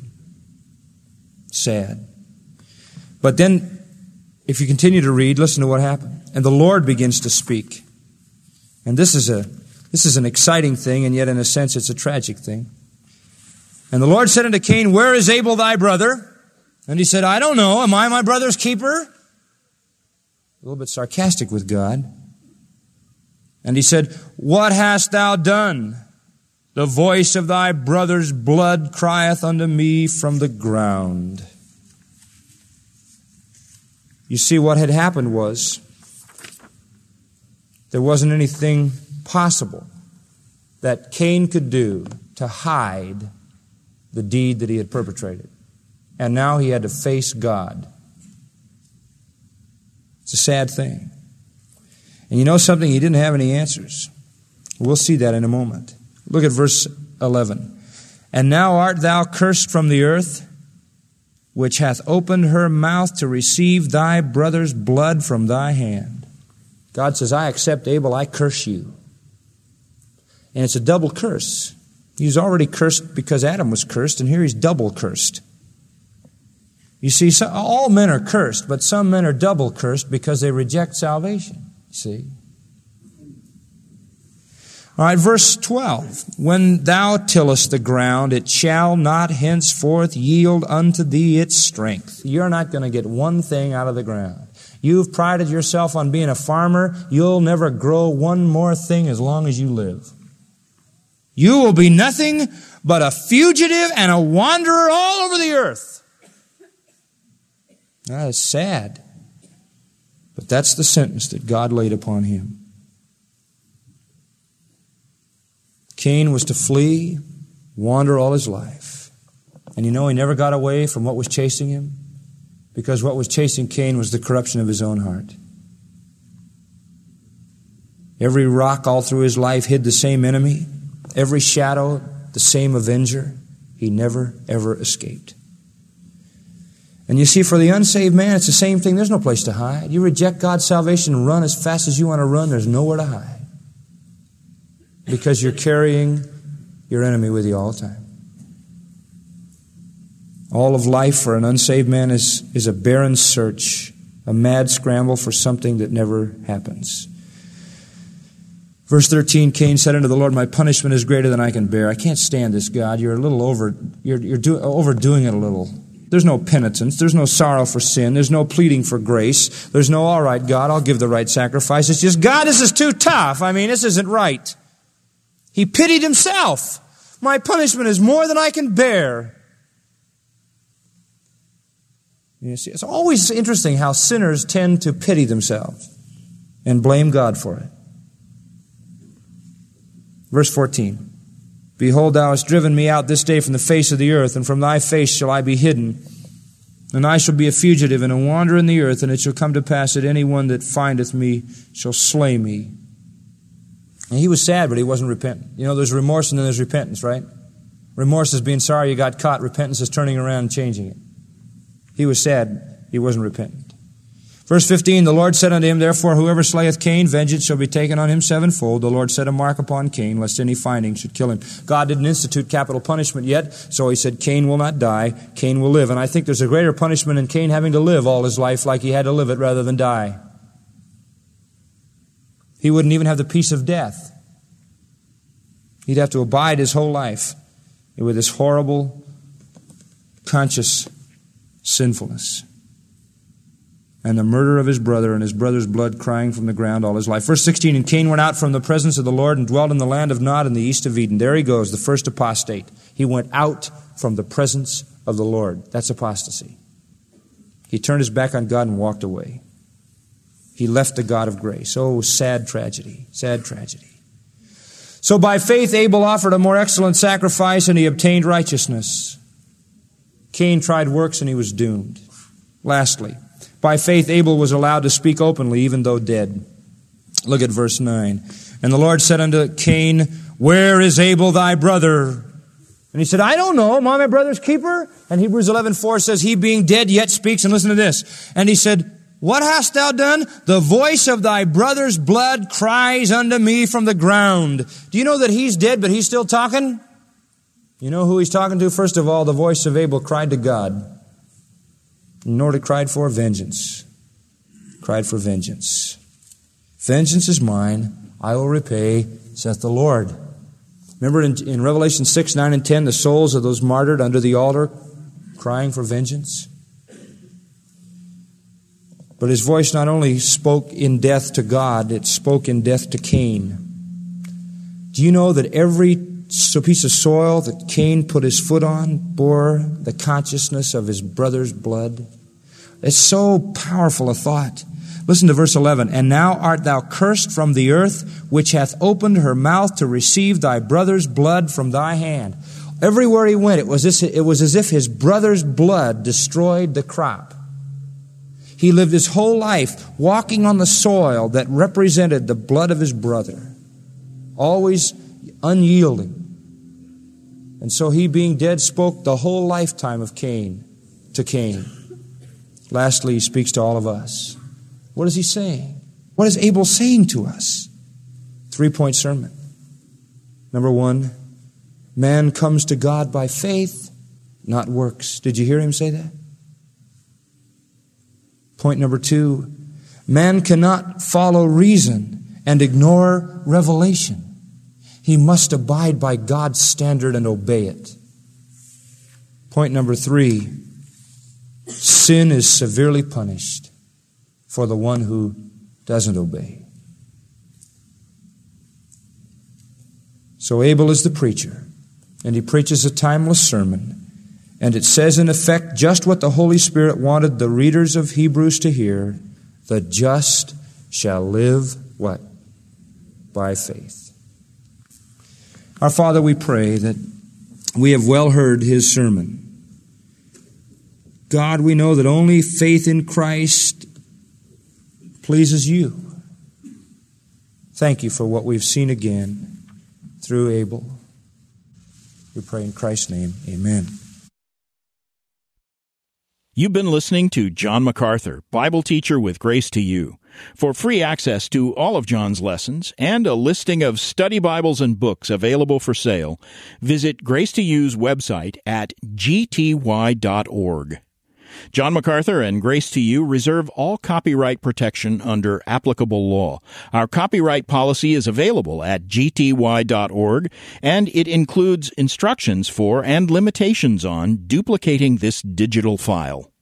Sad. But then, if you continue to read, listen to what happened. And the Lord begins to speak. And this is a this is an exciting thing, and yet in a sense it's a tragic thing. And the Lord said unto Cain, where is Abel thy brother? And he said, I don't know. Am I my brother's keeper? A little bit sarcastic with God. And he said, what hast thou done? The voice of thy brother's blood crieth unto me from the ground. You see, what had happened was there wasn't anything possible that Cain could do to hide the deed that he had perpetrated. And now he had to face God. It's a sad thing. And you know something? He didn't have any answers. We'll see that in a moment. Look at verse eleven. And now art thou cursed from the earth, which hath opened her mouth to receive thy brother's blood from thy hand. God says, I accept Abel, I curse you. And it's a double curse. He's already cursed because Adam was cursed, and here he's double cursed. You see, so, all men are cursed, but some men are double cursed because they reject salvation. You see? All right, verse twelve. When thou tillest the ground, it shall not henceforth yield unto thee its strength. You're not going to get one thing out of the ground. You've prided yourself on being a farmer. You'll never grow one more thing as long as you live. You will be nothing but a fugitive and a wanderer all over the earth. That is sad. But that's the sentence that God laid upon him. Cain was to flee, wander all his life. And you know, he never got away from what was chasing him, because what was chasing Cain was the corruption of his own heart. Every rock all through his life hid the same enemy. Every shadow, the same avenger. He never, ever escaped. And you see, for the unsaved man, it's the same thing. There's no place to hide. You reject God's salvation and run as fast as you want to run. There's nowhere to hide. Because you're carrying your enemy with you all the time. All of life for an unsaved man is, is a barren search, a mad scramble for something that never happens. Verse thirteen, Cain said unto the Lord, my punishment is greater than I can bear. I can't stand this, God. You're a little over, you're, you're do, overdoing it a little. There's no penitence. There's no sorrow for sin. There's no pleading for grace. There's no, all right, God, I'll give the right sacrifice. It's just, God, this is too tough. I mean, this isn't right. He pitied himself. My punishment is more than I can bear. You see, it's always interesting how sinners tend to pity themselves and blame God for it. Verse fourteen, behold, thou hast driven me out this day from the face of the earth, and from thy face shall I be hidden. And I shall be a fugitive and a wanderer in the earth, and it shall come to pass that any one that findeth me shall slay me. And he was sad, but he wasn't repentant. You know, there's remorse and then there's repentance, right? Remorse is being sorry you got caught. Repentance is turning around and changing it. He was sad. He wasn't repentant. Verse fifteen, the Lord said unto him, therefore, whoever slayeth Cain, vengeance shall be taken on him sevenfold. The Lord set a mark upon Cain, lest any finding should kill him. God didn't institute capital punishment yet, so he said, Cain will not die, Cain will live. And I think there's a greater punishment in Cain having to live all his life like he had to live it rather than die. He wouldn't even have the peace of death. He'd have to abide his whole life with this horrible, conscious sinfulness. And the murder of his brother, and his brother's blood crying from the ground all his life. Verse sixteen, and Cain went out from the presence of the Lord and dwelt in the land of Nod in the east of Eden. There he goes, the first apostate. He went out from the presence of the Lord. That's apostasy. He turned his back on God and walked away. He left the God of grace. Oh, sad tragedy, sad tragedy. So by faith Abel offered a more excellent sacrifice, and he obtained righteousness. Cain tried works, and he was doomed. Lastly, by faith Abel was allowed to speak openly, even though dead. Look at verse nine. And the Lord said unto Cain, where is Abel thy brother? And he said, I don't know. Am I my brother's keeper? And Hebrews eleven four says, he being dead yet speaks. And listen to this. And he said, what hast thou done? The voice of thy brother's blood cries unto me from the ground. Do you know that he's dead, but he's still talking? You know who he's talking to? First of all, the voice of Abel cried to God. Nor it cried for vengeance. Cried for vengeance. Vengeance is mine, I will repay, saith the Lord. Remember in, in Revelation six, nine, and ten, the souls of those martyred under the altar crying for vengeance? But his voice not only spoke in death to God, it spoke in death to Cain. Do you know that every piece of soil that Cain put his foot on bore the consciousness of his brother's blood? It's so powerful a thought. Listen to verse eleven. And now art thou cursed from the earth, which hath opened her mouth to receive thy brother's blood from thy hand. Everywhere he went, it was, this, it was as if his brother's blood destroyed the crop. He lived his whole life walking on the soil that represented the blood of his brother, always unyielding. And so he, being dead, spoke the whole lifetime of Cain to Cain. Lastly, he speaks to all of us. What is he saying? What is Abel saying to us? Three-point sermon. Number one, man comes to God by faith, not works. Did you hear him say that? Point number two, man cannot follow reason and ignore revelation. He must abide by God's standard and obey it. Point number three, sin is severely punished for the one who doesn't obey. So Abel is the preacher, and he preaches a timeless sermon. And it says in effect just what the Holy Spirit wanted the readers of Hebrews to hear. The just shall live, what? By faith. Our Father, we pray that we have well heard his sermon. God, we know that only faith in Christ pleases you. Thank you for what we've seen again through Abel. We pray in Christ's name, amen. You've been listening to John MacArthur, Bible teacher with Grace to You. For free access to all of John's lessons and a listing of study Bibles and books available for sale, visit Grace to You's website at g t y dot org. John MacArthur and Grace to You reserve all copyright protection under applicable law. Our copyright policy is available at g t y dot org, and it includes instructions for and limitations on duplicating this digital file.